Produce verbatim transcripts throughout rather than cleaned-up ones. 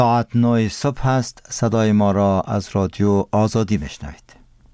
ساعت نه صبح است. صدای ما را از رادیو آزادی میشنوید.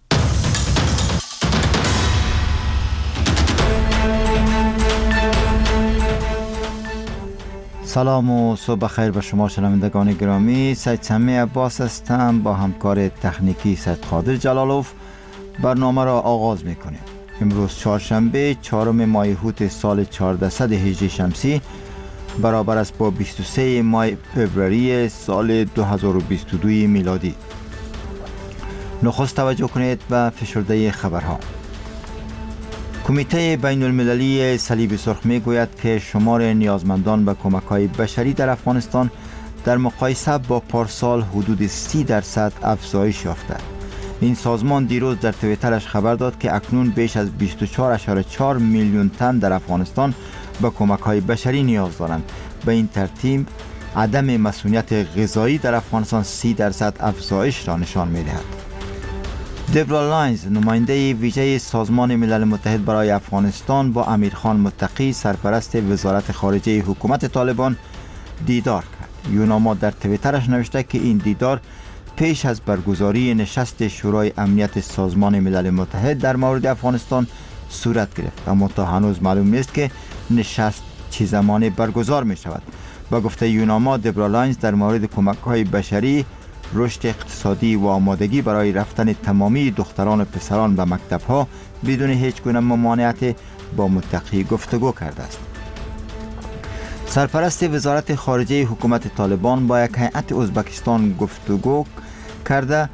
سلام و صبح بخیر به شما شنوندگان گرامی. سید سمی عباس هستم با همکار تکنیکی سید قادر جلالوف. برنامه را آغاز میکنیم. امروز چهارشنبه چهارم ماه هوت سال چهاردهصد و هجده شمسی برابر است با بیست و سه ماه فوریه سال دو هزار و بیست و دو میلادی. نخست توجه کنید به فشرده خبرها. کمیته بین المللی صلیب سرخ می گوید که شمار نیازمندان به کمک‌های بشری در افغانستان در مقایسه با پارسال حدود سی درصد افزایش یافته. این سازمان دیروز در توییترش خبر داد که اکنون بیش از بیست و چهار ممیز چهار میلیون تن در افغانستان به کمک‌های بشری نیاز دارند. به این ترتیب عدم مسئولیت غذایی در افغانستان سی درصد افزایش را نشان می‌دهد. دبرا لاینز نماینده ویژه سازمان ملل متحد برای افغانستان با امیرخان متقی سرپرست وزارت خارجه حکومت طالبان دیدار کرد. یوناما در توییترش نوشته که این دیدار پیش از برگزاری نشست شورای امنیت سازمان ملل متحد در مورد افغانستان صورت گرفت، اما تا هنوز معلوم نیست که نشست چه زمانی برگزار می شود. با گفته یوناما، دبرا لاینز در مورد کمک‌های بشری، رشد اقتصادی و آمادگی برای رفتن تمامی دختران و پسران به مکتب‌ها بدون هیچ گونه ممانعت با متقی گفتگو کرده است. سرپرست وزارت خارجه حکومت طالبان با یک هیئت ازبکستان گفتگو کرده.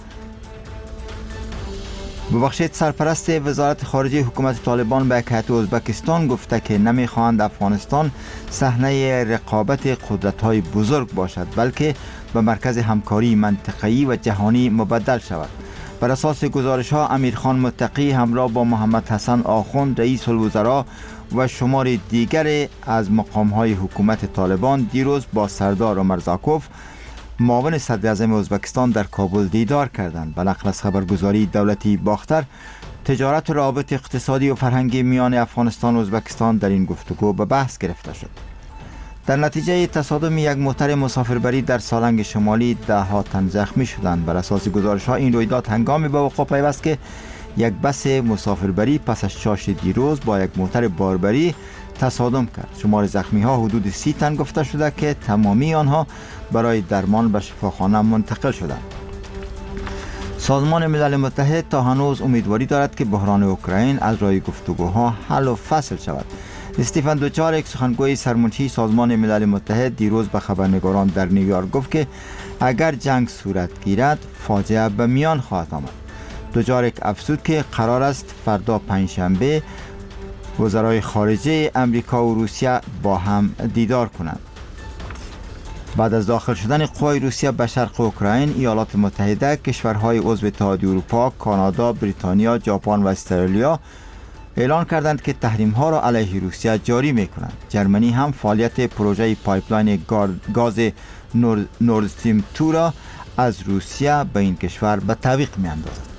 ببخشید سرپرست وزارت خارجه حکومت طالبان به یک هیئت ازبکستان گفته که نمی‌خواهند افغانستان صحنه رقابت قدرت‌های بزرگ باشد، بلکه به مرکز همکاری منطقه‌ای و جهانی مبدل شود. بر اساس گزارش‌ها امیرخان متقی همراه با محمد حسن آخوند رئیس الوزراء و شمار دیگر از مقام‌های حکومت طالبان دیروز با سردار عمرزاکوف معاون صدر اعظم ازبکستان در کابل دیدار کردند. به نقل از خبرگزاری دولتی باختر، تجارت و روابط اقتصادی و فرهنگی میان افغانستان و ازبکستان در این گفتگو به بحث گرفته شد. در نتیجه تصادم یک موتر مسافربری در سالنگ شمالی ده ها تن زخمی شدند. بر اساس گزارش‌ها این رویداد هنگامی به وقوع پیوست که یک بس مسافربری پس از شاش دیروز با یک موتر باربری تصادم کرد. شمار زخمی‌ها حدود سی تن گفته شده که تمامی آنها برای درمان به شفاخانه منتقل شدند. سازمان ملل متحد تا هنوز امیدواری دارد که بحران اوکراین از راه گفتگوها حل و فصل شود. استیفن دوچارک سخنگوی سرمنشی سازمان ملل متحد دیروز به خبرنگاران در نیویورک گفت که اگر جنگ صورت گیرد فاجعه به میان خواهد آمد. دوچارک افزود که قرار است فردا پنجشنبه وزرای خارجه امریکا و روسیه با هم دیدار کنند. بعد از داخل شدن قوای روسیه به شرق اوکراین، ایالات متحده، کشورهای عضو اتحادیه اروپا، کانادا، بریتانیا، ژاپن و استرالیا اعلان کردند که تحریم‌ها را علیه روسیه جاری می‌کنند. جرمنی هم فعالیت پروژه پایپلاین گاز نورد استریم دو را از روسیه به این کشور به تعویق می‌اندازد.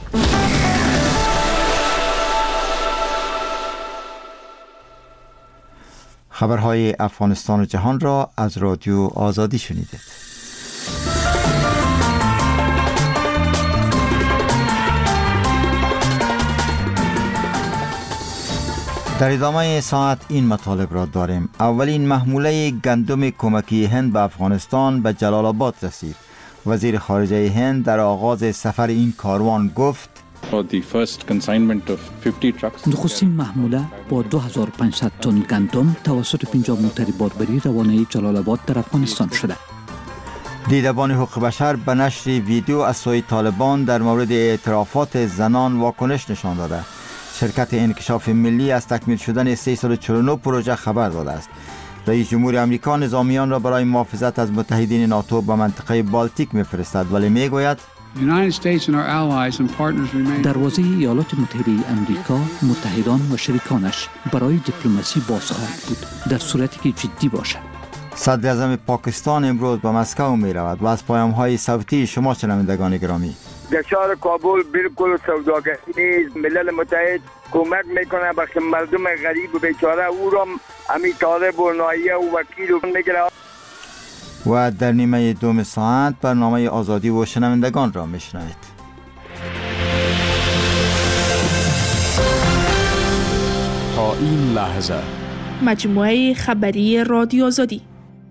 خبرهای افغانستان و جهان را از رادیو آزادی شنیدید. در ادامه ساعت این مطالب را داریم. اولین محموله گندم کمکی هند به افغانستان به جلال آباد رسید. وزیر خارجه هند در آغاز سفر این کاروان گفت نخستین محموله با دو هزار و پانصد تن گندم توسط پنجاه موتر باربری روانه جلال آباد در افغانستان شده. دیدبان حقوق بشر به نشر ویدیو از سوی طالبان در مورد اعترافات زنان واکنش نشان داده. شرکت انکشاف ملی از تکمیل شدن سیصد و چهل و نه پروژه خبر داده است. رئیس جمهور آمریکا نظامیان را برای محافظت از متحدین ناتو به منطقه بالتیک می‌فرستد، ولی میگوید دروازه ایالات متحده آمریکا، متحدان و شریکانش برای دیپلماسی باز خواهد بود در صورتی که جدی باشد. صدر اعظم پاکستان امروز به مسکو می رود و از پیام‌های صوتی شما شنوندگان گرامی. در شهر کابل بالکل سوداگری نیست. ملل متحد کمک میکنه به مردم غریب و بیچاره، او را امی طالب و نایه و وکیل و میگره. و در نیمه دوم ساعت برنامه آزادی و شنوندگان را میشنوید. تا این لحظه مجموعه خبری رادیو آزادی.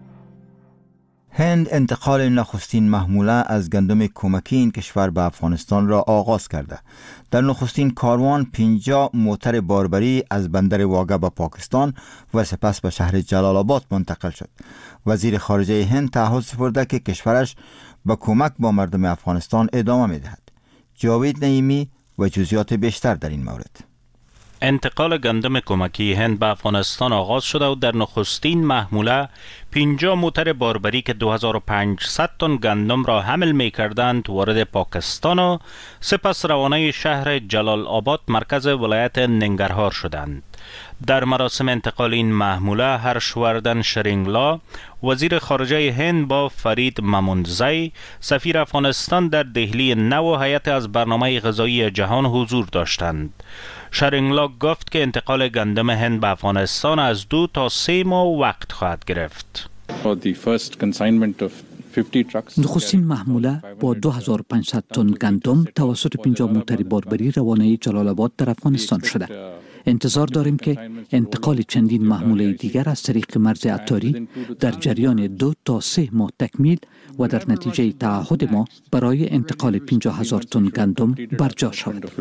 هند انتقال نخستین محموله از گندم کمکی این کشور به افغانستان را آغاز کرده. در نخستین کاروان پنجاه موتر باربری از بندر واگه به پاکستان و سپس به شهر جلال آباد منتقل شد. وزیر خارجه هند تعهد سپرده که کشورش به کمک با مردم افغانستان ادامه می‌دهد. جاوید نعیمی و جزئیات بیشتر در این مورد. انتقال گندم کمکی هند به افغانستان آغاز شده و در نخستین محموله پنجاه موتر باربری که دو هزار و پانصد تن گندم را حمل می کردند وارد پاکستان و سپس روانه شهر جلال آباد مرکز ولایت ننگرهار شدند. در مراسم انتقال این محموله هرشوردن شرینگلا وزیر خارجه هند با فرید ماموندزی سفیر افغانستان در دهلی نو و هیئت از برنامه غذایی جهان حضور داشتند. شرینگلا گفت که انتقال گندم هند به افغانستان از دو تا سه ماه وقت خواهد گرفت. نخستین محموله با دو هزار و پانصد تن گندم توسط پنجاه موتر باربری روانه جلال آباد در افغانستان شده. انتظار داریم که انتقال چندین محموله دیگر از طریق مرز عطاری در جریان دو تا سه ماه تکمیل و در نتیجه تعهد ما برای انتقال پنجاه هزار تن گندم برجا شود.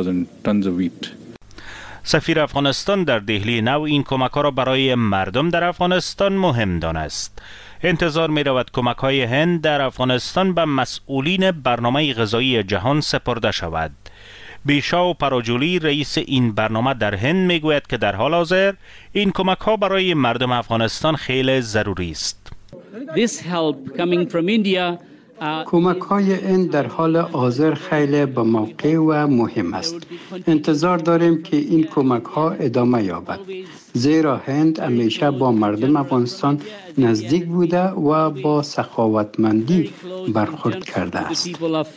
سفیر افغانستان در دهلی نو این کمک ها را برای مردم در افغانستان مهم دانست. انتظار می رود کمک های هند در افغانستان به مسئولین برنامه غذایی جهان سپرده شود. بیشاو پراجولی رئیس این برنامه در هند می گوید که در حال حاضر این کمک ها برای مردم افغانستان خیلی ضروری است. کمک های این در حال حاضر خیلی به موقع و مهم است. انتظار داریم که این کمک ها ادامه یابد، زیرا هند همیشه با مردم افغانستان نزدیک بوده و با سخاوتمندی برخورد کرده است.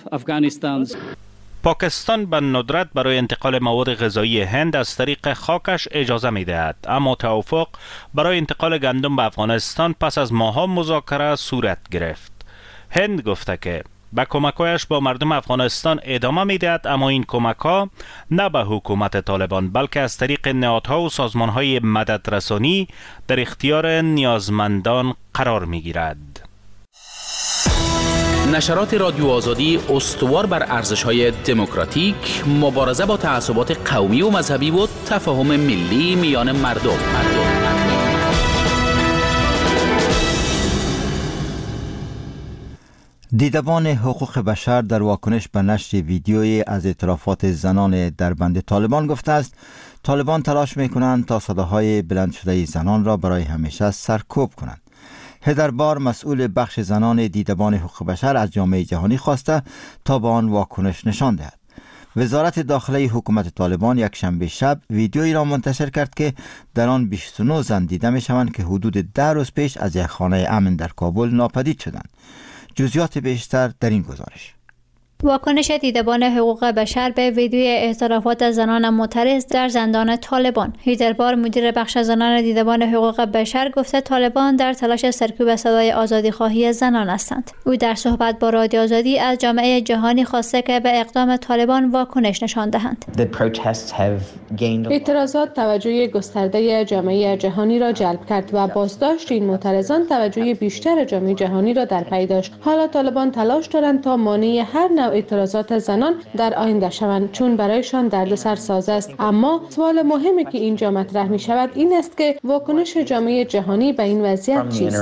پاکستان به ندرت برای انتقال مواد غذایی هند از طریق خاکش اجازه می دهد، اما توافق برای انتقال گندم به افغانستان پس از ماه‌ها مذاکره صورت گرفت. هند گفته که به کمک‌هایش با مردم افغانستان ادامه می‌دهد، اما این کمک‌ها نه به حکومت طالبان بلکه از طریق نهادها و سازمان‌های مددرسانی در اختیار نیازمندان قرار می‌گیرد. نشرات رادیو آزادی استوار بر ارزش‌های دموکراتیک، مبارزه با تعصبات قومی و مذهبی و تفاهم ملی میان مردم. مردم. دیدبان حقوق بشر در واکنش به نشر ویدیویی از اعترافات زنان در بند طالبان گفته است طالبان تلاش می‌کنند تا صداهای بلند شده زنان را برای همیشه سرکوب کنند. هدر بار مسئول بخش زنان دیدبان حقوق بشر از جامعه جهانی خواسته تا به آن واکنش نشان دهد. وزارت داخله حکومت طالبان یک شنبه شب ویدیویی را منتشر کرد که در آن بیست و نه زن دیده می‌شوند که حدود ده روز پیش از یک خانه امن در کابل ناپدید شدند. جزئیات بیشتر در این گزارش. واکنش دیدبان حقوق بشر به ویدیوی اعترافات زنان معترض در زندان طالبان. هیدربار مدیر بخش زنان دیدبان حقوق بشر گفته طالبان در تلاش سرکوب صدای آزادی خواهی زنان هستند. او در صحبت با رادیو آزادی از جامعه جهانی خواسته که به اقدام طالبان واکنش نشان دهند. اعتراضات توجه گسترده جامعه جهانی را جلب کرد و بازداشت این معترضان توجه بیشتر جامعه جهانی را در پی داشت. حالا طالبان تلاش دارند تا مانع هر نوع اعتراضات زنان در آینده شوند، چون برایشان دردسر ساز است. اما سوال مهمی که اینجا مطرح می شود این است که واکنش جامعه جهانی به این وضعیت چیست؟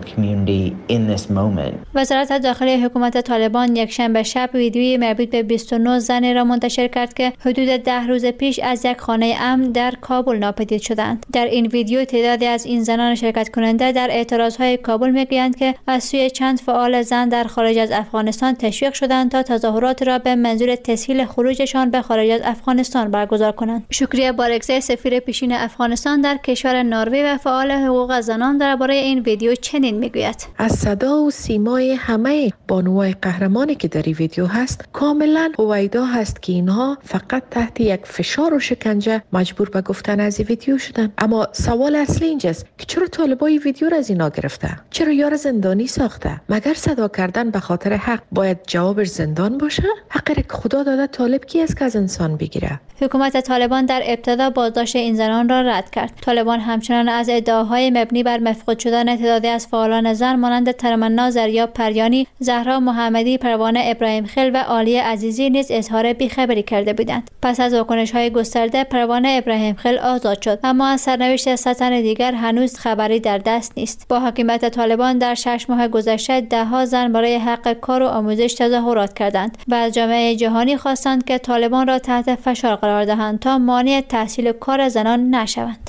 وزارت داخلی حکومت طالبان یک شنبه شب ویدیویی مربوط به بیست و نه زن را منتشر کرد که حدود ده روز پیش از یک خانه امن در کابل ناپدید شدند. در این ویدیو تعدادی از این زنان شرکت کننده در اعتراضهای کابل میگویند که از سوی چند فعال زن در خارج از افغانستان تشویق شدند تا تظاهرات را به منظور تسهیل خروجشان به خارج از افغانستان برگزار کنند. شکریه بارگزای سفیر پیشین افغانستان در کشور نروژ و فعال حقوق زنان درباره این ویدیو چنین میگوید: از صدا و سیمای همه بانوای قهرمانی که در این ویدیو هست کاملا هویدا هست که اینها فقط تحت یک فشار و شکنجه مجبور به گفتن از این ویدیو شدن. اما سوال اصلی اینجاست که چرا طالبان این ویدیو را از اینا گرفته؟ چرا یار زندانی ساخته؟ مگر صدا کردن به خاطر حق باید جوابش زندان باشه؟ حقی که خدا داده طالب کی است که از انسان بگیره؟ حکومت طالبان در ابتدا بازداشت این زنان را رد کرد. طالبان همچنان از ادعاهای مبنی بر مفقود شدن تعدادی از فعالان زن مانند ترمنا زریا پریانی، زهرا محمدی، پروانه ابراهیم خیل و عالیه عزیزی نیز اظهار بیخبری کرده بودند. پس از واکنش‌های گسترده پروانه ابراهیم خیل آزاد شد، اما از سرنوشت ست تن دیگر هنوز خبری در دست نیست. با حکومت طالبان در شش ماه گذشته ده‌ها زن برای حق کار و آموزش تظاهرات کردند و از جامعه جهانی خواستند که طالبان را تحت فشار قرار دهند تا مانع تحصیل کار زنان نشوند.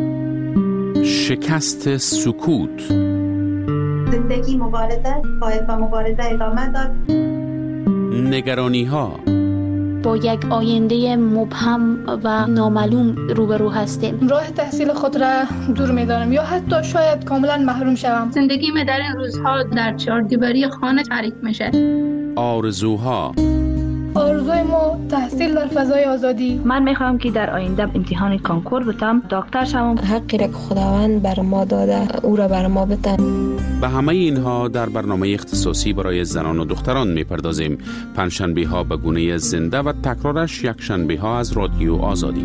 شکست سکوت. زندگی مبارزه باید با مبارزه ادامه داد. نگرانی ها. با یک آینده مبهم و نامعلوم روبرو هستیم. راه تحصیل خود را دور می‌دانم یا حتی شاید کاملا محروم شوم. زندگی من در این روزها در چهار دیواری خانه تعریف میشه. آرزوها. آرزوی ما تحصیل در فضای آزادی. من میخوام که در آینده امتحان کانکور بتم، دکتر شوم. حقی را که خداوند بر ما داده او را بر ما بتن. به همه اینها در برنامه اختصاصی برای زنان و دختران میپردازیم. پنجشنبه ها به گونه زنده و تکرارش یک شنبه ها از رادیو آزادی.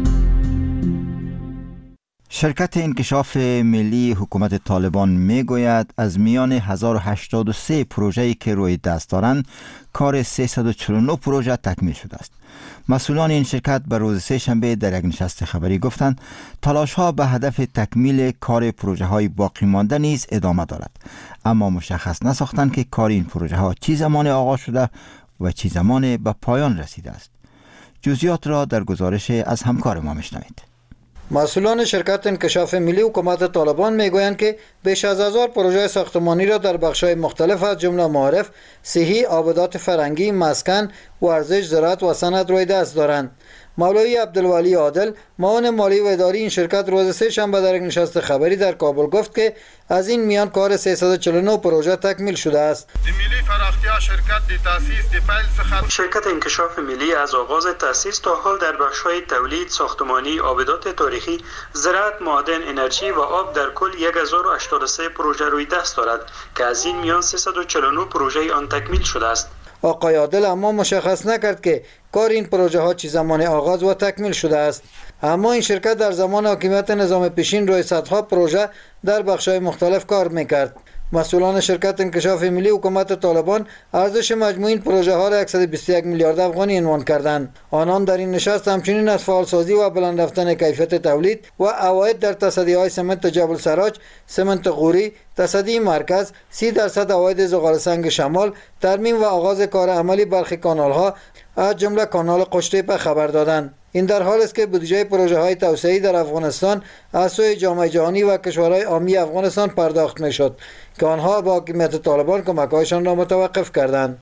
شرکت انکشاف ملی حکومت طالبان میگوید از میان هزار و هشتاد و سه پروژه‌ای که روی دست دارند کار سیصد و چهل و نه پروژه تکمیل شده است. مسئولان این شرکت به روز سه شنبه در یک نشست خبری گفتند تلاش‌ها به هدف تکمیل کار پروژه‌های باقی مانده نیز ادامه دارد، اما مشخص نساختند که کار این پروژه‌ها چه زمان آغاز شده و چه زمان به پایان رسیده است. جزئیات را در گزارش از همکار ما میشنوید. مسئولان شرکت انکشاف ملی حکومت طالبان میگویند که بیش از هزار پروژه ساختمانی را در بخش‌های مختلف از جمله معارف، صحی، آبادات فرهنگی، مسکن، ورزش، زراعت و صنعت روی دست دارند. مولوی عبدالولی عادل، معاون مالی و اداری این شرکت روز سه شنبه در یک نشست خبری در کابل گفت که از این میان کار سیصد و چهل و نه پروژه تکمیل شده است. ملی فراختیا شرکت دی تاسیس دی پیل سخن شرکت انکشاف ملی از آغاز تاسیس تا حال در بخش‌های تولید، ساختمانی، آبادات تاریخی، زراعت، معدن، انرژی و آب در کل هزار و هشتاد و سه پروژه روی دست دارد که از این میان سیصد و چهل و نه پروژه آن تکمیل شده است. آقای عادل اما مشخص نکرد که کار این پروژه ها چه زمان آغاز و تکمیل شده است. اما این شرکت در زمان حاکمیت نظام پیشین روی صدها پروژه در بخش‌های مختلف کار میکرد. مسئولان شرکت انکشاف ملی حکومت طالبان ارزش مجموعی این پروژه ها را صد و بیست و یک میلیارد افغانی عنوان کردند. آنان در این نشست همچنین از فعالسازی و بلند رفتن کیفیت تولید و عواید در تصدیهای سمنت جبل سراج، سمنت غوری، تصدی مرکز، سی درصد عواید زغال سنگ شمال، ترمیم و آغاز کار عملی برخی کانال ها از جمله کانال قشتیپه خبر دادند. این در حال است که بودجه پروژه های توسعه‌ای در افغانستان از سوی جامعه جهانی و کشورهای عامی افغانستان پرداخت میشد که آنها با حکومت طالبان کمک‌هایشان را متوقف کردند.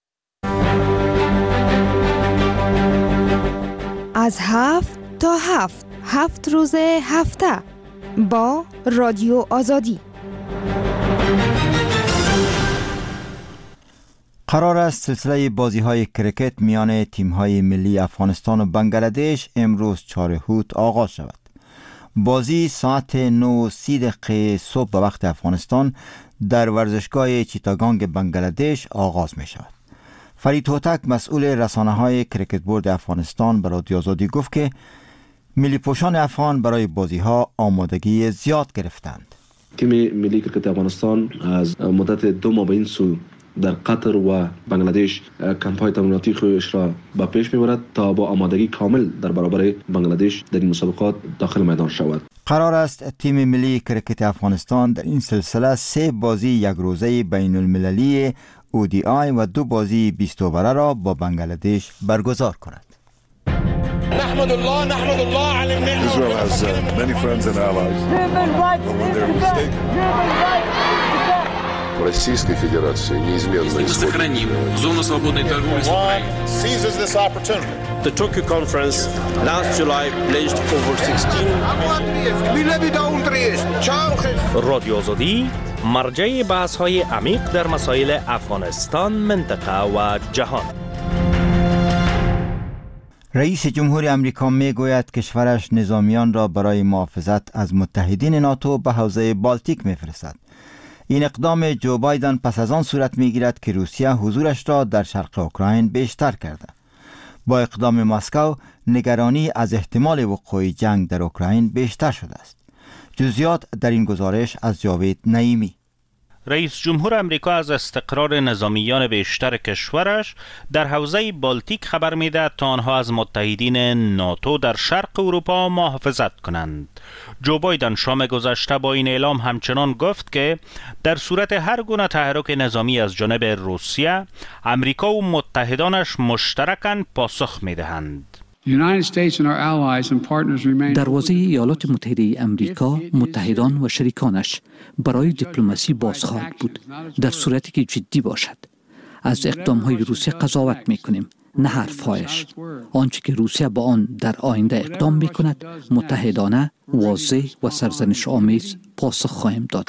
از هفت تا هفت هفت روز هفته با رادیو آزادی. قرار است سلسله بازی‌های کرکت میان تیم‌های ملی افغانستان و بنگلادش امروز چهار هوت آغاز شود. بازی ساعت نه و سی دقیقه صبح به وقت افغانستان در ورزشگاه چیتاگانگ بنگلادش آغاز می شود. فرید هوتک مسئول رسانه‌های کرکت بورد افغانستان به رادیو آزادی گفت که ملی پوشان افغان برای بازی‌ها آمادگی زیاد گرفتند. تیم ملی کرکت افغانستان از مدت دو ماه به این سو در قطر و بنگلادش کمپ‌های تمریناتی خودش را به پیش می‌برد تا با آمادگی کامل در برابر بنگلادش در این مسابقات داخل میدان شود. قرار است تیم ملی کرکت افغانستان در این سلسله سه بازی یک روزه بین المللی او دی آی و دو بازی بیست اووره را با بنگلادش برگزار کند. نحمد الله نحمد الله على النعمة. Israel has uh, many friends and allies. Human rights. But when they're mistaken. Российской Федерации неизменно исходит. Сохраним зону свободной торговли с Украиной. Seizes this opportunity. The Tokyo conference last July pledged over sixteen. رادیو آزادی مرجع بحث‌های عمیق در مسائل افغانستان، منطقه و جهان. رئیس جمهور امریکا می گوید کشورش نظامیان را برای محافظت از متحدین ناتو به حوزه بالتیک می فرستد. این اقدام جو بایدن پس از آن صورت می گیرد که روسیه حضورش را در شرق اوکراین بیشتر کرده. با اقدام مسکو نگرانی از احتمال وقوع جنگ در اوکراین بیشتر شده است. جزئیات در این گزارش از جاوید نعیمی. رئیس جمهور امریکا از استقرار نظامیان بیشتر کشورش در حوزه بالتیک خبر می‌دهد تا آنها از متحدین ناتو در شرق اروپا محافظت کنند. جو بایدن شام گذشته با این اعلام همچنان گفت که در صورت هر گونه تحرک نظامی از جانب روسیه، امریکا و متحدانش مشترکاً پاسخ می‌دهند. دروازه ایالات متحده امریکا، متحدان و شریکانش برای دیپلماسی باز خواهد بود در صورتی که جدی باشد. از اقدام‌های روسیه قضاوت می‌کنیم، نه حرف‌هایش. آنچه که روسیه با آن در آینده اقدام می‌کند، متحدانه، واضح و سرزنش آمیز پاسخ خواهیم داد.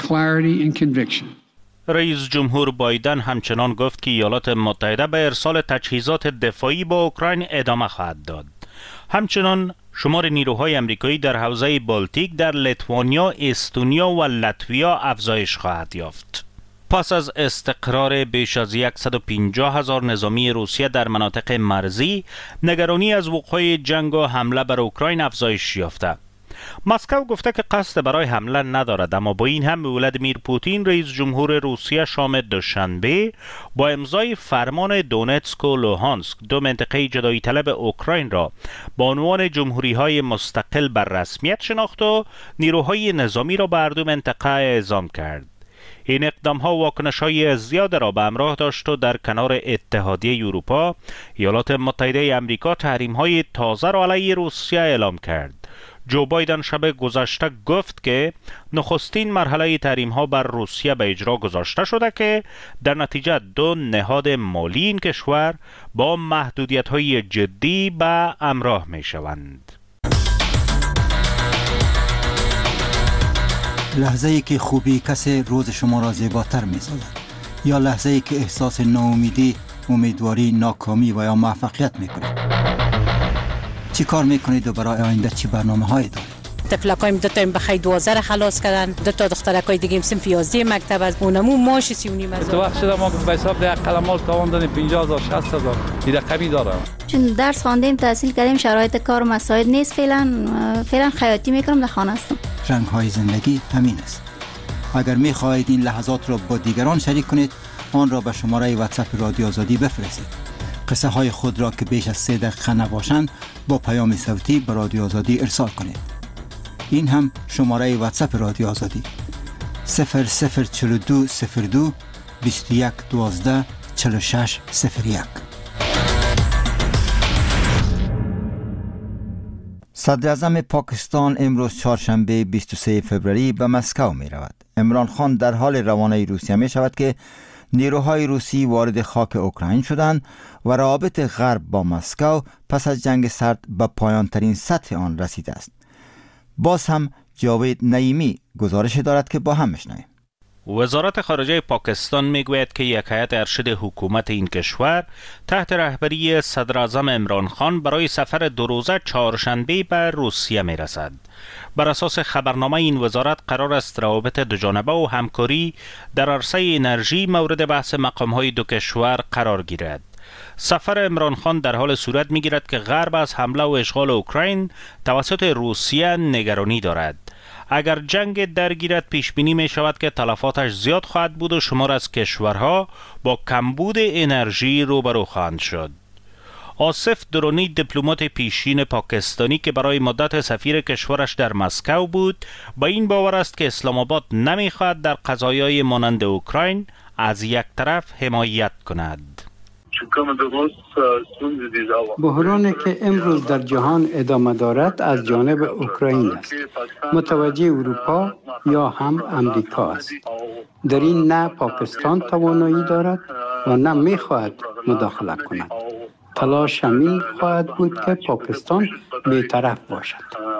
رئیس جمهور بایدن همچنان گفت که ایالات متحده به ارسال تجهیزات دفاعی با اوکراین ادامه خواهد داد. همچنان شمار نیروهای آمریکایی در حوزه بالتیک در لیتوانیا، استونیا و لاتویا افزایش خواهد یافت. پس از استقرار بیش از صد و پنجاه هزار نظامی روسیه در مناطق مرزی، نگرانی از وقوع جنگ و حمله بر اوکراین افزایش یافته. مسکو گفته که قصد برای حمله ندارد، اما با این هم ولادیمیر پوتین رئیس جمهور روسیه شام دوشنبه با امضای فرمان دونتسک و لوهانسک، دو منطقه جدایی طلب اوکراین را به عنوان جمهوری‌های مستقل بر رسمیت شناخت و نیروهای نظامی را به هر دو منطقه اعزام کرد. این اقدام ها واکنش های زیاد را به همراه داشت و در کنار اتحادیه اروپا، ایالات متحده آمریکا تحریم های تازه را علیه روسیه اعلام کرد. جو بایدن شب گذشته گفت که نخستین مرحله تحریم ها بر روسیه به اجرا گذاشته شده که در نتیجه دو نهاد مالی این کشور با محدودیت های جدی به همراه می شوند. لحظه ای که خوبی کسی روز شما را زیباتر می سازد، یا لحظه ای که احساس ناامیدی، امیدواری، ناکامی و یا موفقیت می کنید. چی کار می کنید و برای آینده چی برنامه هایی دارید؟ تفلکایم دو تا این بخی دوازده خلاص کردن، دو تا دخترکای دیگه صنف یازده مکتب از اونمو ماش سی و نیم هزار. تو وقت شده ما به حساب ده قلمال تاوان دادیم پنجاه هزار شصت هزار این رقمی دارم. چون درس خواندیم، تحصیل کردیم، شرایط کار مساعد نیست. فعلا فعلا خیاطی میکنم، در خانه هستم. رنگ های زندگی همین است. اگر می خواهید این لحظات را با دیگران شریک کنید، آن را به شماره واتساپ رادیو آزادی بفرستید. قصه های خود را که بیش از سه دقیقه نباشند با پیام صوتی به رادیو آزادی ارسال کنید. این هم شماره واتساپ رادیو آزادی صفر صفر چهل و دو صفر دو بیست و یک دوازده چهل و شش صفر یک. صدر اعظم پاکستان امروز چهارشنبه بیست و سوم فوریه به مسکو می رود. عمران خان در حال روانه روسیه می شود که نیروهای روسی وارد خاک اوکراین شدند و روابط غرب با مسکو پس از جنگ سرد به پایان ترین سطح آن رسیده است. باز هم جاوید نعیمی گزارش دارد که با هم بشنویم. وزارت خارجه پاکستان میگوید که یک هیئت ارشد حکومت این کشور تحت رهبری صدر اعظم عمران خان برای سفر دو روزه چهارشنبه به روسیه میرسد. بر اساس خبرنامه این وزارت قرار است روابط دوجانبه و همکاری در عرصه انرژی مورد بحث مقام‌های دو کشور قرار گیرد. سفر عمران خان در حال صورت میگیرد که غرب از حمله و اشغال اوکراین توسط روسیه نگرانی دارد. اگر جنگ درگیرد پیش بینی می شود که تلفاتش زیاد خواهد بود و شمار از کشورها با کمبود انرژی روبرو خواهند شد. آصف درونی دیپلمات پیشین پاکستانی که برای مدت سفیر کشورش در مسکو بود، با این باور است که اسلام آباد نمیخواهد در قضایای مانند اوکراین از یک طرف حمایت کند. بحرانی که امروز در جهان ادامه دارد از جانب اوکراین است. متوجه اروپا یا هم امریکا است. در این نه پاکستان توانایی دارد و نه می‌خواهد مداخله کند. تلاش همین خواهد بود که پاکستان بی‌طرف باشد.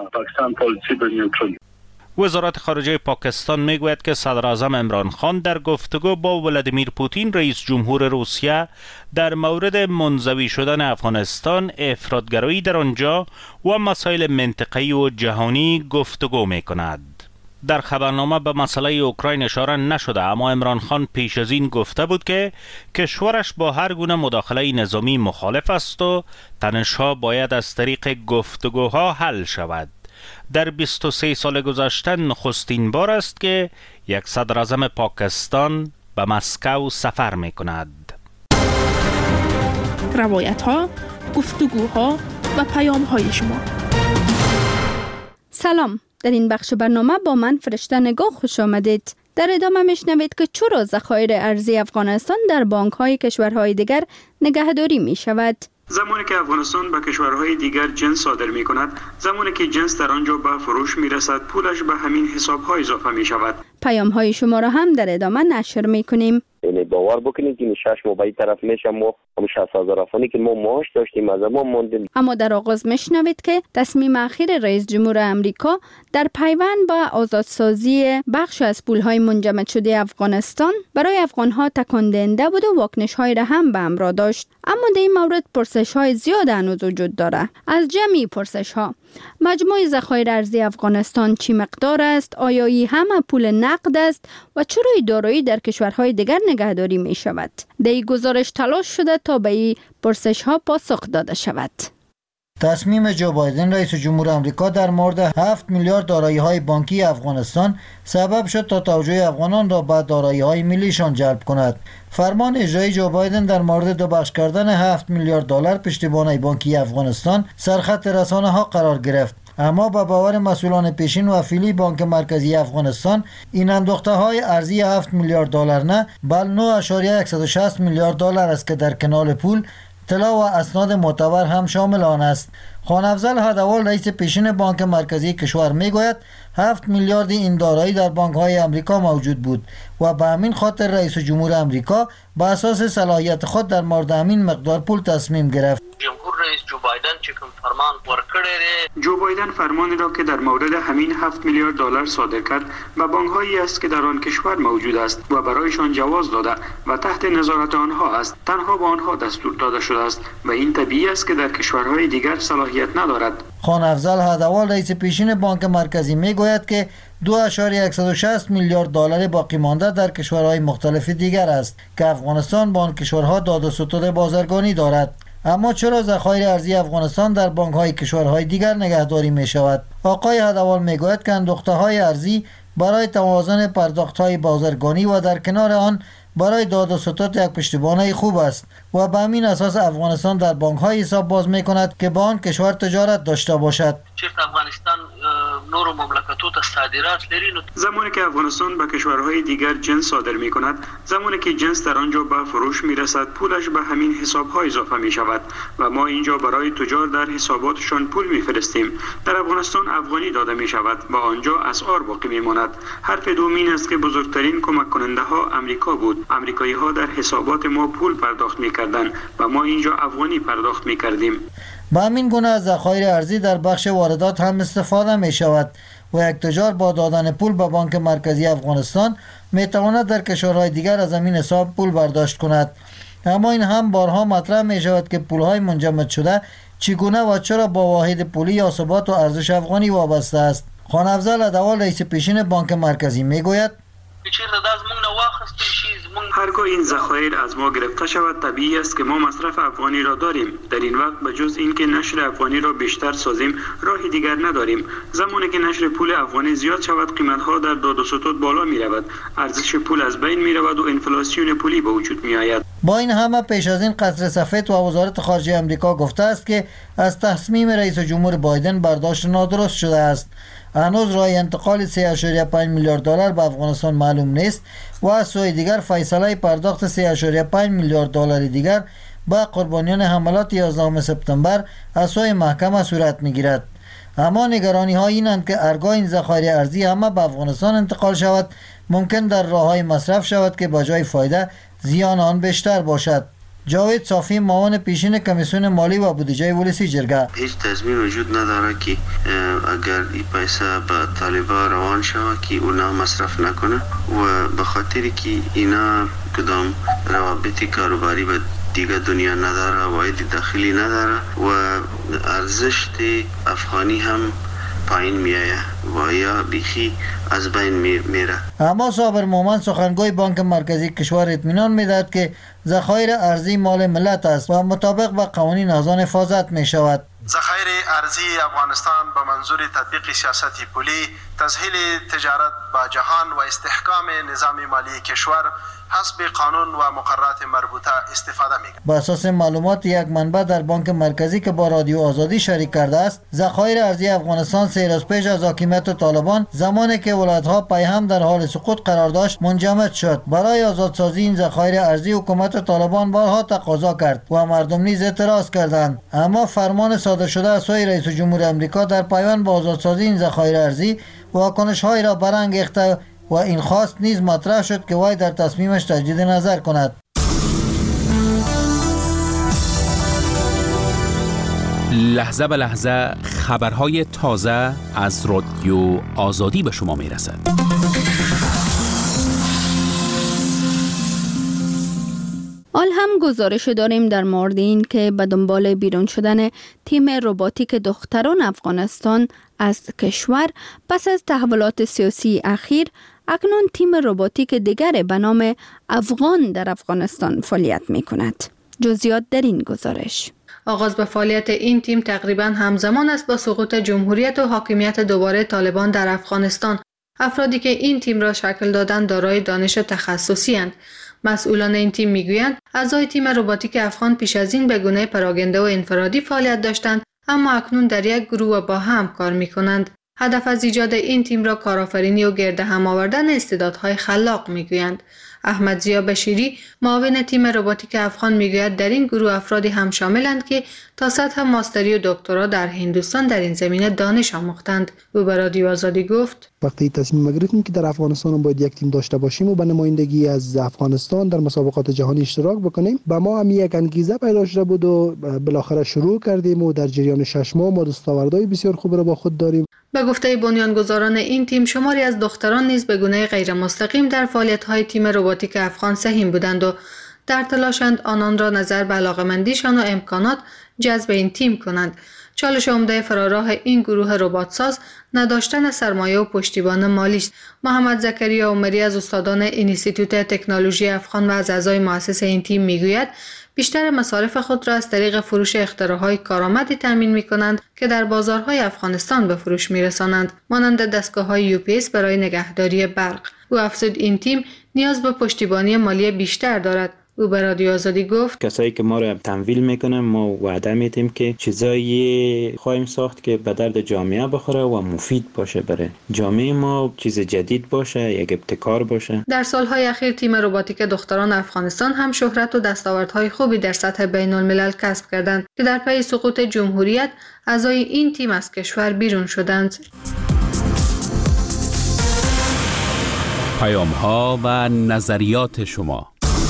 وزارت خارجه پاکستان میگوید که صدر اعظم عمران خان در گفتگو با ولادیمیر پوتین رئیس جمهور روسیه در مورد منزوی شدن افغانستان، افراطگرایی در آنجا و مسائل منطقه‌ای و جهانی گفتگو میکند. در خبرنامه به مسئله اوکراین اشاره نشده، اما عمران خان پیش از این گفته بود که کشورش با هر گونه مداخله نظامی مخالف است و تنش‌ها باید از طریق گفتگوها حل شود. در بیست و سه سال گذشته نخستین بار است که یک صدر اعظم پاکستان به مسکو سفر می کند. روایت ها، گفتگوها و پیام های شما. سلام، در این بخش برنامه با من فرشته نگاه خوش آمدید. در ادامه میشنوید که چرا ذخایر ارزی افغانستان در بانک های کشورهای دیگر نگهداری می شود. زمانی که افغانستان به کشورهای دیگر جنس صادر می کند، زمانی که جنس در آنجا به فروش می رسد، پولش به همین حساب ها اضافه می شود. پیام های شما را هم در ادامه نشر می کنیم. یعنی باور بکنید که شش ماه به این طرف میشه، ما هم شصت هزار افغانی که ما معاش داشتیم از ما ماندیم. اما در آغاز میشنوید که تصمیم اخیر رئیس جمهور امریکا در پیوند به آزادسازی بخش از پولهای منجمد شده افغانستان برای افغانها تکان دهنده بود و واکنش‌های را هم به همراه داشت. اما در این مورد پرسش‌های زیاد هنوز وجود داره. از جمعی پرسش‌ها: مجموع ذخایر ارزی افغانستان چی مقدار است؟ آیا این همه پول نقد است و چرا دارایی در کشورهای دیگر نگهداری می شود؟ در این گزارش تلاش شده تا به این پرسش‌ها پاسخ داده شود. تصمیم جو بایدن رئیس جمهور آمریکا در مورد هفت میلیارد دارایی‌های بانکی افغانستان سبب شد تا توجه افغانان را به دارایی‌های ملیشان جلب کند. فرمان اجرایی جو بایدن در مورد دو بخش کردن هفت میلیارد دلار پشتیبانی بانکی افغانستان سرخط رسانه‌ها قرار گرفت. اما با باور مسئولان پیشین و فعلی بانک مرکزی افغانستان، این اندوخته‌های ارزی هفت میلیارد دلار نه، بل نه اشاریه صد و شصت میلیارد دلار است که در کنار پول طلا و اسناد معتبر هم شامل آن است. خانافضل هدوال رئیس پیشین بانک مرکزی کشور میگوید هفت میلیارد این دارایی در بانک‌های امریکا موجود بود و به همین خاطر رئیس جمهور امریکا به اساس صلاحیت خود در مورد همین مقدار پول تصمیم گرفت. جمهور رئیس جو بایدن چې کوم فرمان ورکړی، جو بایدن فرمانی را که در مورد همین هفت میلیارد دلار صادر کرد به بانک‌هایی است که در آن کشور موجود است و برایشان جواز داده و تحت نظارت آنها است. تنها به آنها دستور داده شده است و این طبیعی است که در کشورهای دیگر صلاحیت ندارد. خان افضل هدوال رئیس پیشین بانک مرکزی میگوید که دو اشاریه صد و شصت میلیارد دلار باقی مانده در کشورهای مختلف دیگر است که افغانستان با آن کشورها داد و ستد بازرگانی دارد. اما چرا ذخایر ارزی افغانستان در بانک‌های کشورهای دیگر نگهداری می شود؟ آقای هدوال می گوید که اندوخته‌های ارزی برای توازن پرداخت‌های بازرگانی و در کنار آن برای داد و ستد یک پشتیبانی خوب است و به همین اساس افغانستان در بانک‌های حساب باز می کند که با آن کشور تجارت داشته باشد. افغانستان نور مملکت‌ها ته صادرات لري، زمانی که افغانستان به کشورهای دیگر جنس صادر می کند، زمانی که جنس در آنجا به فروش می رسد، پولش به همین حساب‌ها اضافه می شود و ما اینجا برای تجار در حساباتشان پول می فرستیم. در افغانستان افغانی داده می شود و آنجا اسعار باقی می ماند. حرف دومین است که بزرگترین کمک کننده ها امریکا بود. امریکایی ها در حسابات ما پول پرداخت می کردند و ما اینجا افغانی پرداخت می کردیم. با همین گونه از ذخایر ارزی در بخش واردات هم استفاده می شود و یک تجار با دادن پول به بانک مرکزی افغانستان می تواند در کشورهای دیگر از همین حساب پول برداشت کند. اما این هم بارها مطرح می شود که پولهای منجمد شده چگونه و چرا با واحد پولی یا ثبات و ارزش افغانی وابسته است. خان افضل هدوال رئیس پیشین بانک مرکزی می گوید هرگاه این ذخایر از ما گرفته شود، طبیعی است که ما مصرف افغانی را داریم. در این وقت به جز اینکه نشر افغانی را بیشتر سازیم، راهی دیگر نداریم. زمانی که نشر پول افغانی زیاد شود، قیمت‌ها در داد و ستد بالا می رود، ارزش پول از بین می رود و انفلاسیون پولی به وجود می آید. با این همه پیش از این قصر سفید و وزارت خارجه آمریکا گفته است که از تصمیم رئیس جمهور بایدن برداشت نادرست شده است. هنوز راه انتقال سه اشاریه پنج میلیارد دلار به افغانستان معلوم نیست و از سوی دیگر فیصله پرداخت سه اشاریه پنج میلیارد دلار دیگر به قربانیان حملات یازدهم سپتامبر از سوی محکمه صورت میگیرد. اما نگرانی ها اینند که ارگاه این ذخایر ارزی همه به افغانستان انتقال شود ممکن در راه های مصرف شود که بجای فایده زیان آن بیشتر باشد. جاوید صافی معاون پیشین کمیسیون مالی و بودجه ولسی جرگه: هیچ تضمین وجود نداره که اگر این پیسه به طالبان روان شود که اونا مصرف نکنه و به خاطری که اینا کدام روابط کاروباری به دیگه دنیا نداره، واحد داخلی نداره و ارزش افغانی هم پایین میایه و یا بیخی از بین میره. اما صابر مومن سخنگوی بانک مرکزی کشور اطمینان میدهد که ذخایر ارزی مال ملت است و مطابق با قوانین از آن حفاظت می شود. ذخایر ارزی افغانستان به منظور تطبیق سیاست پولی، تسهیل تجارت با جهان و استحکام نظام مالی کشور حسب قانون و مقررات مربوطه استفاده می‌کنند. با اساس معلومات یک منبع در بانک مرکزی که با رادیو آزادی شریک کرده است، ذخایر ارزی افغانستان سه روز پیش از حاکمیت طالبان زمانی که ولایت‌ها پیهم در حال سقوط قرار داشت منجمد شد. برای آزادسازی این ذخایر ارزی حکومت طالبان بارها تقاضا کرد و مردم نیز اعتراض کردند. اما فرمان صادر شده از سوی رئیس جمهور آمریکا در پیوند با آزادسازی این ذخایر ارزی واکنش‌هایی را برانگیخته و این خواست نیز مطرح شد که وی در تصمیمش تجدید نظر کند. لحظه به لحظه خبرهای تازه از رادیو آزادی به شما میرسد. حال هم گزارش داریم در مورد این که به دنبال بیرون شدن تیم روباتیک دختران افغانستان از کشور پس از تحولات سیاسی اخیر، اکنون تیم روباتیک دیگر به نام افغان در افغانستان فعالیت می کند. جزئیات در این گزارش. آغاز به فعالیت این تیم تقریباً همزمان است با سقوط جمهوریت و حاکمیت دوباره طالبان در افغانستان. افرادی که این تیم را شکل دادند دارای دانش تخصصی اند. مسئولان این تیم میگویند اعضای تیم روباتیک افغان پیش از این به گونه پراگنده و انفرادی فعالیت داشتند، اما اکنون در یک گروه و با هم کار میکنند. هدف از ایجاد این تیم را کارآفرینی و گرد هم آوردن استعدادهای خلاق میگویند. احمد ضیا بشیری معاون تیم روباتیک افغان میگوید در این گروه افرادی هم شاملند که تا سطح ماستری و دکترا در هندوستان در این زمینه دانش آموختند. او به رادیو آزادی گفت: وقتی تصمیم گرفتیم که در افغانستان باید یک تیم داشته باشیم و به نمایندگی از افغانستان در مسابقات جهانی اشتراک بکنیم، با ما هم یک انگیزه پیدا شده بود و بالاخره شروع کردیم و در جریان شش ماه ما دستاوردهای بسیار خوب را با خود داریم. به گفته بنیانگذاران این تیم، شماری از دختران نیز به گونه غیر مستقیم در فعالیت‌های تیم روباتیک افغان سهیم بودند و در تلاشند آنان را نظر به علاقه‌مندیشان و امکانات جذب این تیم کنند. چالش عمده فراراه این گروه رباتساز نداشتن سرمایه و پشتیبان مالی است. محمد زکریا عمری از استادان اینستیتوت تکنولوژی افغان و از اعضای مؤسس این تیم میگوید بیشتر مصارف خود را از طریق فروش اختراعهای کارآمدی تامین می‌کنند که در بازارهای افغانستان به فروش می‌رسانند، مانند دستگاه‌های یو پی اس برای نگهداری برق. او افزود این تیم نیاز به پشتیبانی مالی بیشتر دارد. او به رادیو آزادی گفت: کسایی که ما رو تمویل میکنن ما وعده میدیم که چیزایی خواهیم ساخت که به درد جامعه بخوره و مفید باشه برای جامعه ما، چیز جدید باشه، یک ابتکار باشه. در سالهای اخیر تیم روباتیک دختران افغانستان هم شهرت و دستاوردهای خوبی در سطح بین الملل کسب کردند که در پی سقوط جمهوریت اعضای این تیم از کشور بیرون شدند. پیام ها و نظریات شما.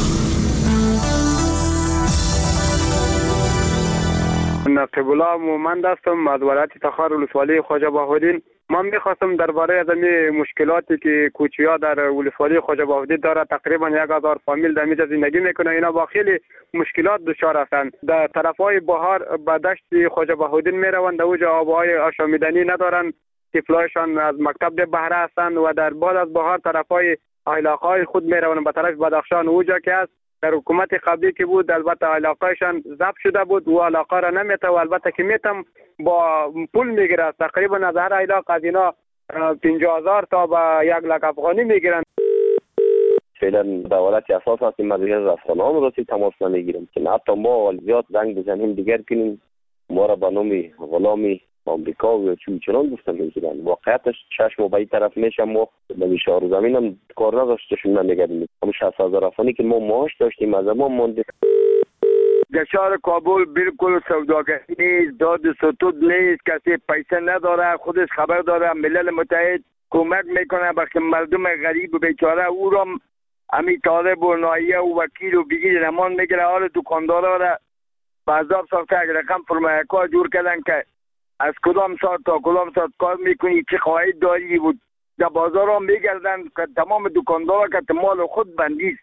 نقیب الله مومند هستم از ولایت تخار ولسوالی خواجه بهاءالدین. من میخواستم درباره از این مشکلاتی که کوچیا در ولسوالی خواجه بهاءالدین داره، تقریبا یک هزار فامیل در اینجا زندگی میکنه، اینا با خیلی مشکلات دچار هستند. در طرفای بهار به دشت خواجه بهاءالدین میروند، اوجا آبهای آشامیدنی ندارن، طفلایشان از مکتب ده بهره هستند و در بعد از بهار طرفای علاقهای خود میروند به طرف بدخشان، اوجا که است در حکومت قبلی که بود البته علاقهشان ضبط شده بود و علاقه را نمیته و البته که میتم با پول میگیره، تقریبا از هر علاقه از اینا پنجاه هزار تا به یک لک افغانی میگیرن. فعلا دولت اساس هستیم از از افغانان راستی تماس نمیگیریم که حتی ما والزیات زنگ بزنیم دیگر کنیم ما را به نام غلامی آمریکا و چون چنان گفتن میگیرن. واقعیتش چشم و به این طرف میشم ما به شهر زمین هم کار نداشتشون نمیگردیم. همون شصت هزار افغانی که ما معاش داشتیم از ما مونده. در شهر کابل بالکل سوداگری نیست، داد ستود نیست، کسی پیسه نداره، خودش خبر داره. ملل متحد کمک میکنه به مردم غریب و بیچاره، او را امی طالب و نایه و وکیل و بگیر نمان میگیره. حال دکاندارا را به عذاب ساخته. اگر رقم فرمایکار جور کردن که از کدام ساعت تا کدام ساعت کار میکنی، چه خواهید داری بود. در بازار هم میگردن که تمام دکاندارا که مال خود بندیست.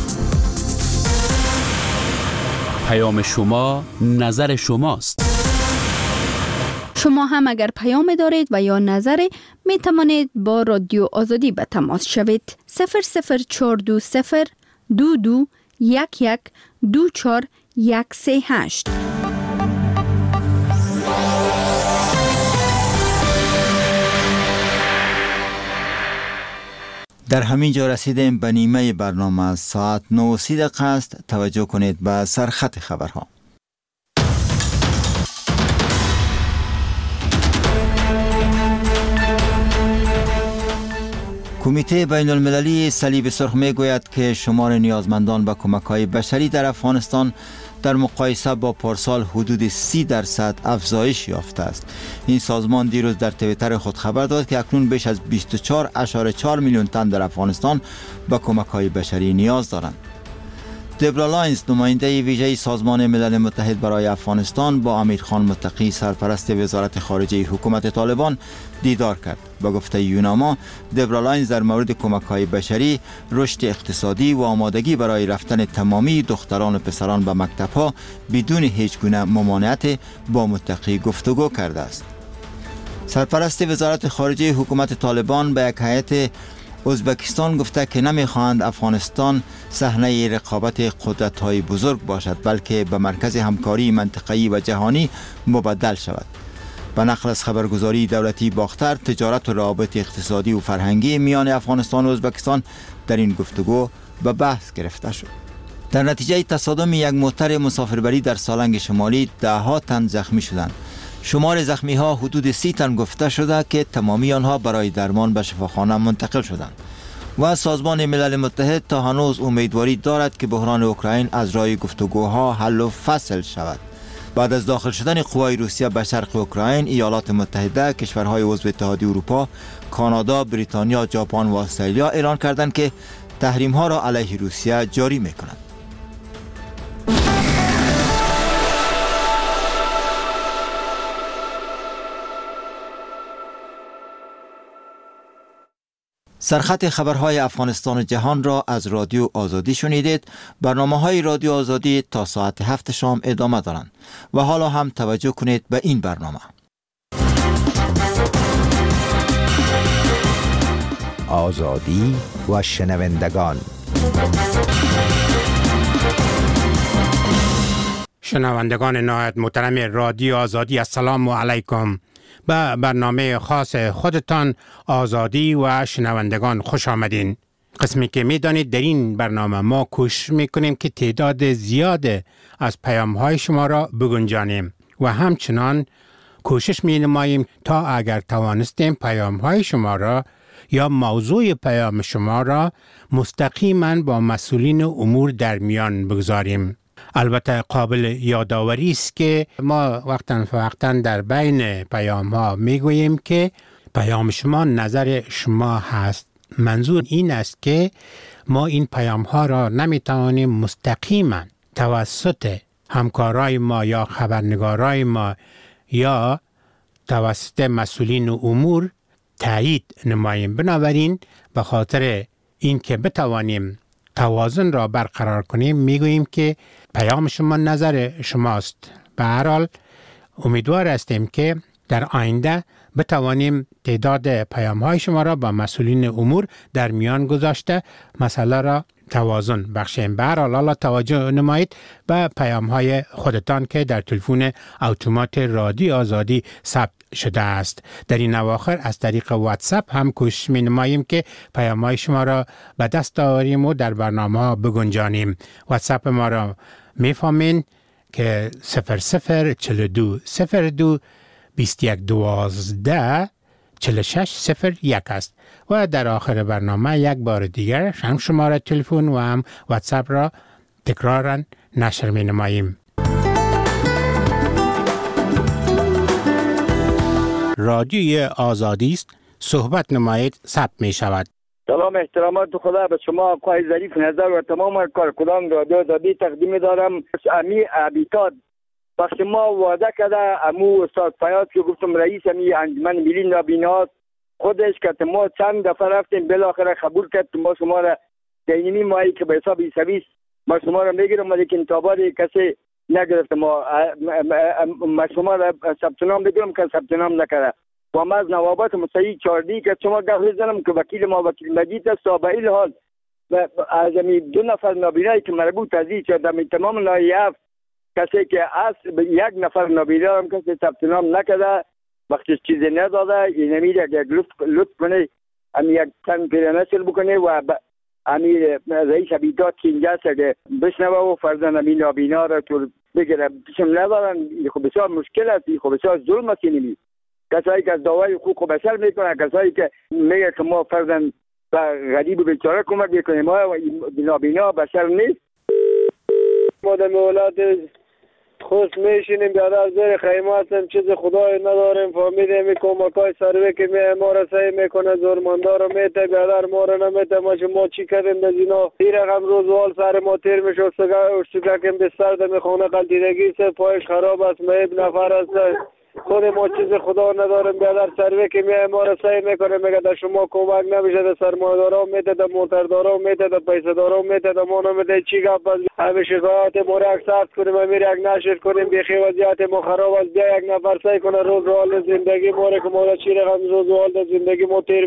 پیام شما نظر شماست. شما هم اگر پیام دارید و یا نظری می توانید با رادیو آزادی به تماس شوید. صفر صفر چهار دو صفر دو دو یک یک دو چهار یک سه هشت. در همین جا رسیدیم به نیمه برنامه. ساعت نه و سی دقیقه است. توجه کنید به سرخط خبرها. کمیته بین المللی صلیب سرخ می گوید که شمار نیازمندان به کمک‌های بشری در افغانستان در مقایسه با پارسال حدود سی درصد افزایش یافته است. این سازمان دیروز در توییتر خود خبر داد که اکنون بیش از بیست و چهار ممیز چهار میلیون تن در افغانستان به کمک‌های بشری نیاز دارند. دبرا لاینز، نماینده ویژه سازمان ملل متحد برای افغانستان، با امیرخان متقی، سرپرست وزارت خارجه حکومت طالبان دیدار کرد. با گفته یوناما، دبرا لاینز در مورد کمک‌های بشری، رشد اقتصادی و آمادگی برای رفتن تمامی دختران و پسران به مکتب‌ها بدون هیچ گونه ممانعت با متقی گفتگو کرده است. سرپرست وزارت خارجه حکومت طالبان به یک هیئت ازبکستان گفته که نمیخواهند افغانستان صحنه رقابت قدرت‌های بزرگ باشد، بلکه به مرکز همکاری منطقه‌ای و جهانی مبدل شود. به نقل از خبرگزاری دولتی باختر، تجارت و روابط اقتصادی و فرهنگی میان افغانستان و ازبکستان در این گفتگو به بحث گرفته شد. در نتیجه تصادم یک موتر مسافربری در سالنگ شمالی ده ها تن زخمی شدند. شمار زخمی ها حدود سی تن گفته شده که تمامی آنها برای درمان به شفاخانه منتقل شدند. و سازمان ملل متحد تا هنوز امیدواری دارد که بحران اوکراین از راه گفتگوها حل و فصل شود. بعد از داخل شدن قوای روسیه به شرق اوکراین، ایالات متحده، کشورهای عضو اتحادیه اروپا، کانادا، بریتانیا، ژاپن و استرالیا اعلان کردند که تحریم ها را علیه روسیه جاری میکنند. سرخط خبرهای افغانستان و جهان را از رادیو آزادی شنیدید. برنامه‌های رادیو آزادی تا ساعت هفت شام ادامه دارند و حالا هم توجه کنید به این برنامه. آزادی و شنوندگان. شنوندگان نهایت محترم رادیو آزادی، السلام علیکم. به برنامه خاص خودتان آزادی و شنوندگان خوش آمدین. قسمی که می دانید در این برنامه ما کوشش می کنیم که تعداد زیاد از پیام های شما را بگنجانیم و همچنان کوشش می نماییم تا اگر توانستیم پیام های شما را یا موضوع پیام شما را مستقیما با مسئولین امور در میان بگذاریم. البته قابل یادآوری است که ما وقتا فوقتا در بین پیام ها می گوییم که پیام شما نظر شما هست. منظور این است که ما این پیام ها را نمی توانیم مستقیما توسط همکارای ما یا خبرنگارای ما یا توسط مسئولین امور تایید نماییم. بنابراین به خاطر اینکه بتوانیم توازن را برقرار کنیم میگوییم که پیام شما نظر شماست. به هر حال امیدوار هستیم که در آینده بتوانیم تعداد پیام های شما را با مسئولین امور در میان گذاشته مسئله را توازن بخشیم. به هر حال حالا توجه نمایید به پیام های خودتان که در تلفن اتومات رادیو آزادی ثبت شده است. در این اواخر از طریق واتساپ هم کوشش می نماییم که پیام های شما را به دست آوریم و در برنامه ها بگنجانیم. واتساپ ما را می فهمین که صفر صفر چهل و دو صفر دو بیست و یک دوازده چهل و شش صفر یک است و در آخر برنامه یک بار دیگر هم شماره تلفن و هم واتساپ را تکرارا نشر می نماییم. رادیوی آزادی است. صحبت نمایید ثبت می شود. سلام احترامات خدا به شما آقای ظریف نظر و تمام کارکنان رادیو آزادی تقدیم دارم. امی ابیتاد وقت ما وعده کرده امو استاد فیاض که گفتم رئیس امی انجمن ملی نابینات خودش که ما چند دفعه رفتیم بالاخره قبول کرد ما شما را دینمی ماهی که به حساب سرویس ما شما را میگیرم لیکن تاباری کسی نگرفت. ما ما شما را ثبت نام بگیرم که ثبت نام نکرده و ما از نوابت مصحی چاردی که شما گفت زنم که وکیل ما وکیل مجید است و به این حال از دو نفر نابینایی که مربوط ازی شده تمام نایب کسی که اصل یک نفر نابینا هم کسی ثبت نام نکرده وقتی چیزی نداده این امیر یک لطف لطف کنه امی یک تن پیرنشل بکنه و امیر رئیس ابیداد که اینجا که بشنوه و فرزن امی نابینا را تو بگیره پیشم ندارن. خب بسیار مشکل است، خب بسیار ظلم است. اینمی کسایی که از دعوای حقوق بشر میکنه، کسایی که میگه که ما فرزن و غریب و بیچاره کمک میکنیم ما نابینا بشر نیست. ما در مولاد خوش میشینیم بیادر زیر خیمه هستیم چیز خدای نداریم فهمیدیم این کمکای سروی که می ما را سعی میکنه زورمندار رو میته بیادر ما را نمیته ما ما چی کردیم در اینا این رقم روزوال سر ما تیر میشه اشتگاه که بستر در میخونه قلدیدگی سه پایش خراب است مهب نفر است خود ما چیز خدا نداریم بیادر سروی که می ما را سعی میکنه میگه در شما کمک نمیشه در سرمایه‌دارا میته در موتردارا میته در پیسه‌دارا میته در ما نمیته چی گپ است همه شکایت ما را اکسپت کنیم امیر یک نشر کنیم بیخی وضعیت ما خراب است بیا یک نفر سعی کنه روز رو حال زندگی ما را که ما را چی رقم روز رو حال زندگی ما تیر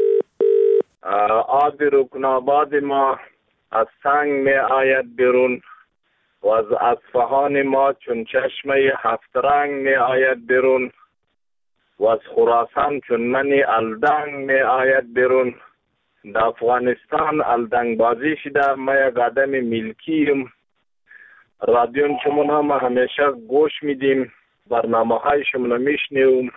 آب رکناباد ما از سنگ می آید بیرون و از اصفهان ما چون چشمه هفت رنگ می آید بیرون و از خراسان چون منی الدنگ می آید بیرون. در افغانستان الدنگ بازی شده ما یک آدم ملکیم. رادیون شمون هم همیشه گوش میدیم برنامه های شمون میشنیم.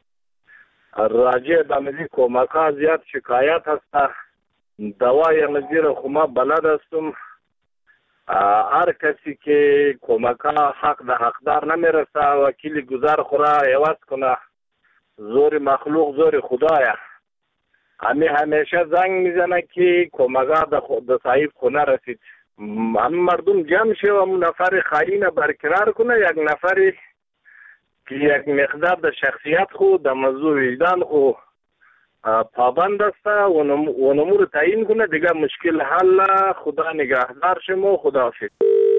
راجع به مزی کمک ها زیاد شکایت هسته دوای مزیر خوما بلد هستم. هر کسی که کمک ها حق ده حقدار نمیرسه وکیل گذار خورا عوض کنه زور مخلوق زور خدایه. همی همیشه زنگ میزنه که کمک ها ده صاحب خونه رسید. هم مردم جمع شه و همون نفر خاین برقرار کنه یک نفری که یک مقدار در شخصیت خود در موضوع وجدان خود پابند است و نمور تعیین کنه دیگه مشکل حل. خدا نگهدار شما خدا حافظ.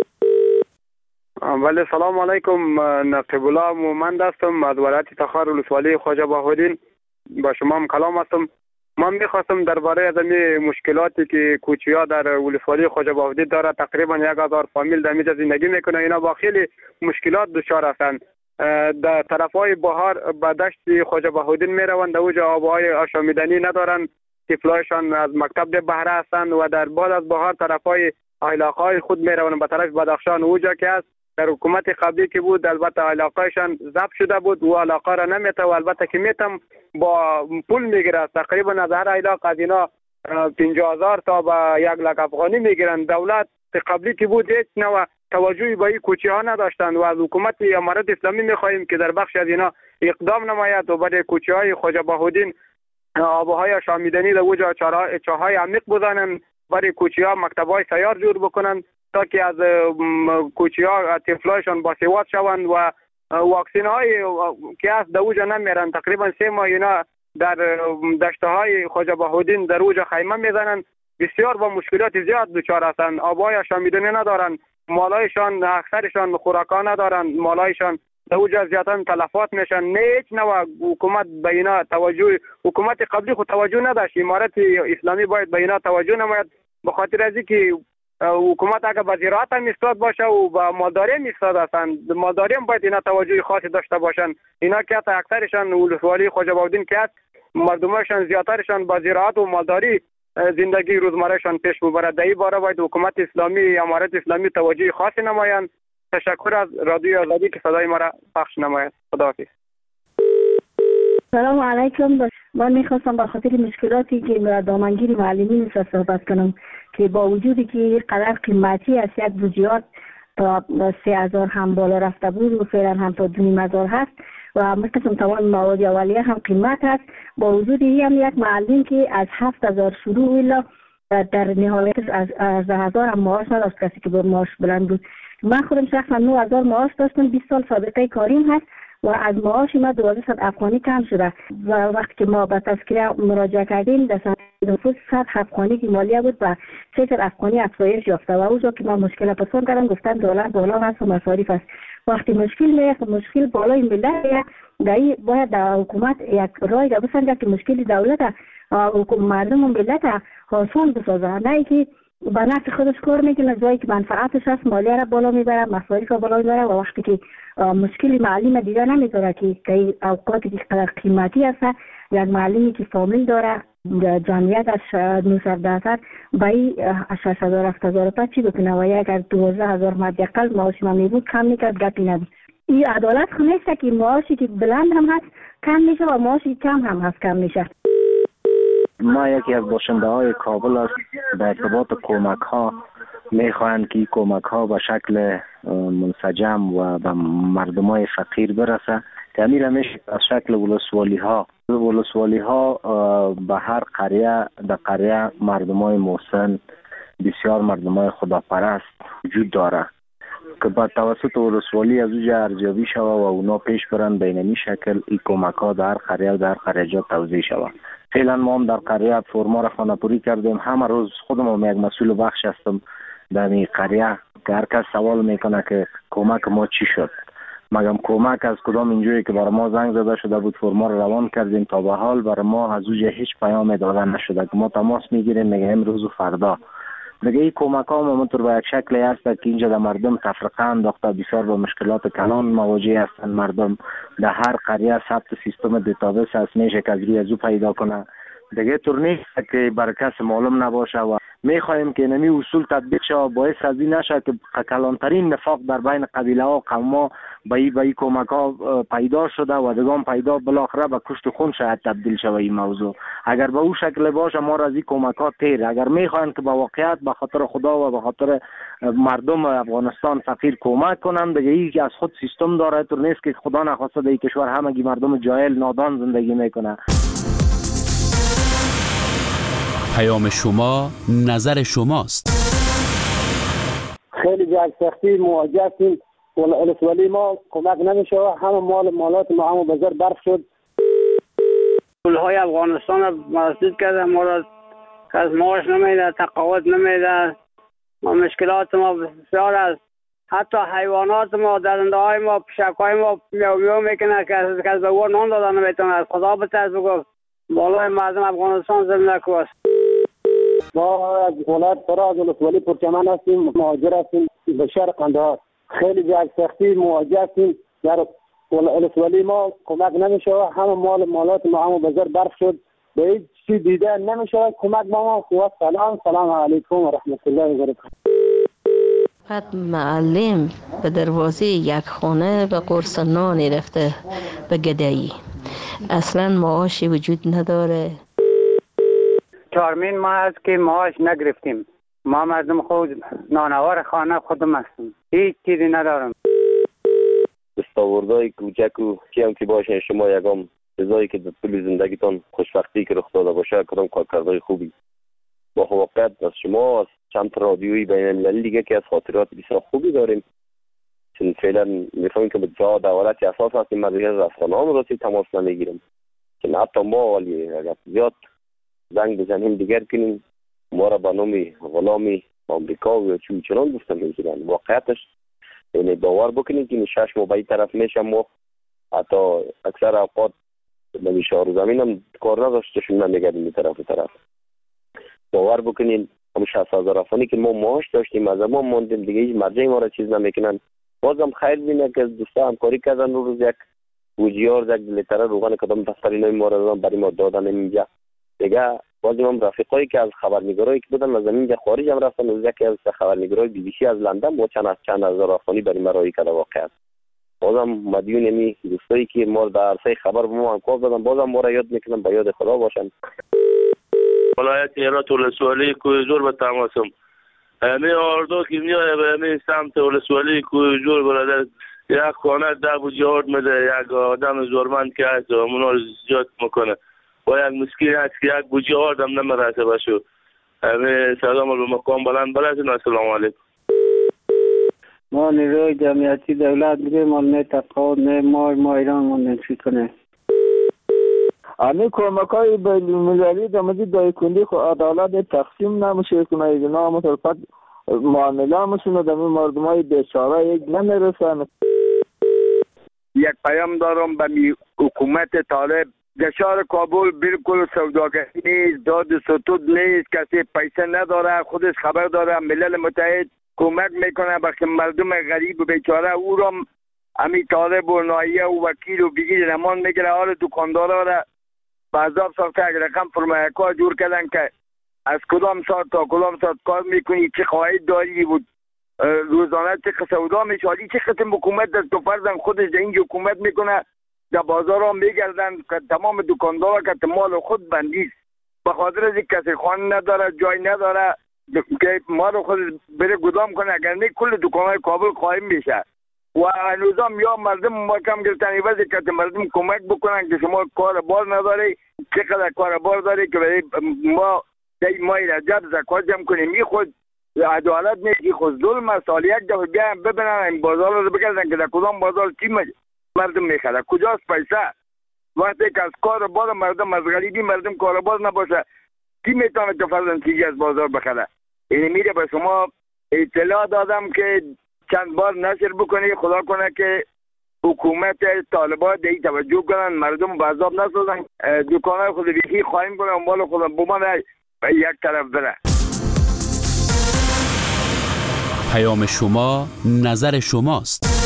ولی سلام علیکم نقیب الله مومند هستم از ولایت تخار ولسوالی خواجه بهاءالدین با شما هم کلام هستم. من میخواستم درباره از این مشکلاتی که کوچیا در ولسوالی خواجه بهاءالدین داره تقریبا یک هزار فامیل در اینجا زندگی میکنه اینا با خیلی مشکلات دچار هستند. در طرفای بهار به دشت خواجه بهاءالدین میروند در اوجا آبهای آشامیدنی ندارن طفلایشان از مکتب ده بهره هستند و در بعد از بهار طرفای علاقهای خود میروند به طرف بدخشان اوجا که است در حکومت قبلی که بود البته علاقهشان ضبط شده بود و علاقه را نمیته و البته که میتم با پول میگیره تقریبا از هر علاقه از اینا پنجاه هزار تا به یک لک افغانی میگیرن. دولت قبلی که بود هیچ نوع توجهی به این کوچه ها نداشتند و از حکومت امارت اسلامی میخواهیم که در بخش از اینا اقدام نماید و برای کوچه های خواجه بهاءالدین آبهای آشامیدنی در اوجا چاهای عمیق بزنن برای کوچه ها مکتب های سیار جور بکنن تا که از کوچه ها طفلایشان باسواد شوند و واکسین های که از در اوجا نمیرن تقریبا سه ماه اینا در دشته های خواجه بهاءالدین در اوجا خیمه میزنن. بسیار با مشکلات زیاد دچار هستند. آبهای آشامیدنی ندارن، مالایشان اکثرشان خوراکان ندارن، مالایشان در اوجا زیادن تلفات میشن. نه هیچ نوع حکومت به اینا توجه حکومت قبلی خود توجه نداشت. امارت اسلامی باید به اینا توجه نماید به خاطر از اینکه حکومت اگر به زراعت هم ایستاد باشه و به مالداری هم ایستاد هستند مالداری هم باید اینا توجه خاصی داشته باشن. اینا که اکثرشان ولسوالی خواجه بهاءالدین که است مردمشان زیاترشان با زراعت و مالداری زندگی روزمرهشان پیش ببرد. در این باره باید حکومت اسلامی امارت اسلامی توجه خاصی نمایند. تشکر از رادیو آزادی که صدای ما را پخش نماید. خداحافظ. سلام علیکم. من میخواستم به خاطر مشکلاتی که دامنگیری معلمین را صحبت کنم که با وجودی که قدر قیمتی است یک بودجات تا سه هزار هم بالا رفته بود و فعلا هم تا دو نیم هزار هست و مثل تمام مواد اولیه هم قیمت است. با وجود این هم یک معلم که از هفت هزار شروع الا در نهایت از از هزار هم معاش نداشت، کسی که با معاش بلند بود. من خودم شخصا نه هزار معاش داشتم، بیست سال سابقه کاریم هست و از معاش ما دوازده صد افغانی کم شده و وقتی که ما به تذکره مراجعه کردیم در سال نفوس صد افغانی که مالیه بود و سه صد افغانی افزایش یافته و اونجا که ما مشکل پرسان کردم گفتن دلار بالا هست و مصارف است. وقتی مشکل میاد مشکل بالای ملت دایی باید در حکومت یک رای را بسنجه که مشکل دولت مردم و ملت آسان بسازه، نه که به نفع خودش کار میکنه جایی که منفعتش هست مالیه را بالا میبره، مصارف را بالا میبره و وقتی که مشکلی معلم دیگه نمیذاره که که اوقاتی که قدر قیمتی هست، یک معلمی که فامیل داره جمعیتش نهصد درصد بایی شش هزار هفت هزار تا چی بکنه و اگر دوازده هزار مد اقل معاش ما میبود کم میکرد گپی نبود. این عدالت خو نیست که معاشی که بلند هم هست کم میشه و معاشی کم هم هست کم میشه. ما یکی از باشنده های کابل است. در ارتباط کمک ها میخواهند که کمک ها به شکل منسجم و به مردم های فقیر برسه. تعمیر میشه از شکل ولسوالی ها. ولسوالی ها به هر قریه در قریه مردم های محسن بسیار مردم های خداپرست وجود داره که با توسط ولسوالی از اوجه ارزیابی شوه و اونا پیش برن بین این شکل این کمک ها در قریه و در قریه توزیع شوه. فعلا ما هم در قریه فرما را خانه‌پوری کردیم. همه روز خودم هم یک مسئول بخش هستم در این قریه که هر کس سوال میکنه که کمک ما چی شد. مگم کمک از کدام اینجوری که برای ما زنگ زده شده بود فرما را روان کردیم تا به حال برای ما از اوجه هیچ پیام داده نشده که ما تماس میگیریم میگه امروز و فردا. دیگه این کمک ها همونطور به یک شکلی هست که اینجا در مردم تفرقه انداخته، بسیار با مشکلات کلان مواجه هستند. مردم در هر قریه ثبت سیستم دیتابیس هست میشه که از روی از او پیدا کنه. دیگه طور نیست که بر کس معلوم نباشه و میخواهیم که نمی اصول تطبیق شود باعث از این نشه که کلانترین نفاق در بین قبیله ها و قوم ها به این به این کمک ها پیدا شده و دیگه پیدا بالاخره به کشت خون شاید تبدیل شود این موضوع. اگر به او شکل باشه ما را از این کمک ها تیر، اگر میخواهند که به واقعیت به خاطر خدا و به خاطر مردم افغانستان فقیر کمک کنند، دیگه این که از خود سیستم داره، طور نیست که خدا نخواسته در این کشور همگی مردم جاهل نادان زندگی میکنه. پیام شما نظر شماست. خیلی جای سختی مواجه هستیم. ولسوالی ما کمک نمیشه، همه مال مالات ما هم بازار برف شد. پولهای افغانستان را مسدود کرده، ما را از معاش نمیده، تقاعد نمیده. ما مشکلات ما بسیار است. حتی حیوانات ما، درنده های ما، پشک های ما میو میو میکنه که از به او نان دادن نمیتونه. از خدا بترس بگو بالای مردم افغانستان زمینه کوست. ما از ولایت فرا از ولسوالی پرچمن هستیم، مهاجر هستیم به شهر قندهار. خیلی جای سختی مواجه هستیم. در ولسوالی ما کمک نمیشه، همه مال مالات ما هم بازار برف شد، به هیچ چیز دیده نمیشه کمک ما. و سلام سلام علیکم و رحمت الله و برکاته. فقط معلم به دروازه یک خانه به قرص نانی رفته به گدایی، اصلا معاشی وجود نداره. چهارمین ماه است که معاش نگرفتیم. ما مردم خود نانوار خانه خودم هستیم، هیچ چیزی ندارم. دستاوردهای کوچک و چی هم که باشه شما یکم چیزایی که در طول زندگیتان خوشبختی که رخ داده باشه کدام کارکردهای خوبی با واقعیت از شما از چند رادیویی بین المللی دیگه که از خاطرات بسیار خوبی داریم. چون فعلا میفهمیم که به جا دولتی اساس هستیم، ما دیگه از افغانان رو تماس نمیگیریم که حتی ما ولی اگر زیاد زنگ بزنیم دیگر کنیم ما را به نام غلامی آمریکا و چون چنان گفتن میگیرن. واقعیتش یعنی باور بکنید که شش ماه به این طرف میشم ما حتی اکثر اوقات به شهر زمین هم کار نداشتشون نمیگردیم این طرف طرف. باور بکنید هم شصت هزار افغانی که ما معاش داشتیم از ما موندیم دیگه هیچ مرجع ما را چیز نمیکنن. بازم خیر بینه که دوستا همکاری کردن رو روز یک گوجیار یک لیتر روغن کدام دفتری نمی ما را دادن برای ما دادن اینجا دیگه. بازم هم رفیقایی که از خبرنگارایی که بودن از زمین خارج هم رفتن، از یکی از خبرنگارای بی بی سی از لندن با چند از چند هزار افغانی برای ما رایی کرده واقعا. بازم مدیون یعنی دوستایی که ما در عرصه خبر به ما انکار دادن بازم ما را یاد میکنن به یاد خدا باشن. ولایت هرات ولسوالی کوی جور به تماسم. امی آردو که میای به امی سمت ولسوالی کوی جور برادر یک خانه ده بوجه آرد میده، یک آدم زورمند که هست اونا رو زیاد میکنه و یک مسکین هست که یک بوجه آرد هم نمیرسه بشو. همه سلام به مقام بلند برسون. السلام علیکم. ما نیروی جمعیتی دولت میگه ما نه تقاعد نه ما ما ایران ما نفی کنه. امی کمک های بین المللی در مورد دایکندی خو عدالت تقسیم نمیشه کنه، اینا مطلقات معامله میشونه در مردم های بیچاره یک نمیرسن. یک پیام دارم به حکومت طالب، دشار کابل بالکل سوداگری نیست، داد ستود نیست، کسی پیسه نداره، خودش خبر داره، ملل متحد کمک میکنه به مردم غریب و بیچاره. او را امی طالب و نایه و وکیل و بگیر نمان میگیره، حال دکاندارا را به عذاب ساخته. یک رقم فرمایکا جور کردن که از کدام ساعت تا کدام ساعت کار میکنی، چه خواهید داری بود روزانه چه سودا میشه. حالی چه قسم حکومت دست و فرزن خودش در اینجا حکومت میکنه، در بازار ها میگردن که تمام دکاندارا که مال خود بندیست، به خاطر از یک کسی خانه نداره، جای نداره که مال خود بره گدام کنه. اگر نه کل دکانهای کابل قایم میشه و هنوزم یا مردم محکم گرفتن عوض که مردم کمک بکنن که شما کار بار نداری، چقدر کار بار داری که برای ما دی ماه رجب زکات جمع کنیم. این خود عدالت نیست، خود ظلم است. حالا یک دفعه بیایم ببینن این بازار رو بگردن که در کدام بازار چی مردم میخره، کجاست پیسه. وقتی که از کار بار مردم، از غریبی مردم کار بار نباشه، کی میتونه که فرضاً چیزی از بازار بخره؟ این میره به شما اطلاع دادم که چند بار نشر بکنی، خدا کنه که حکومت طالبان دیگه توجه کنن، مردم به عذاب نسازن، دکانای خود بیخی خواهیم کنن و مال خود بمان یک طرف بره. پیام شما نظر شماست.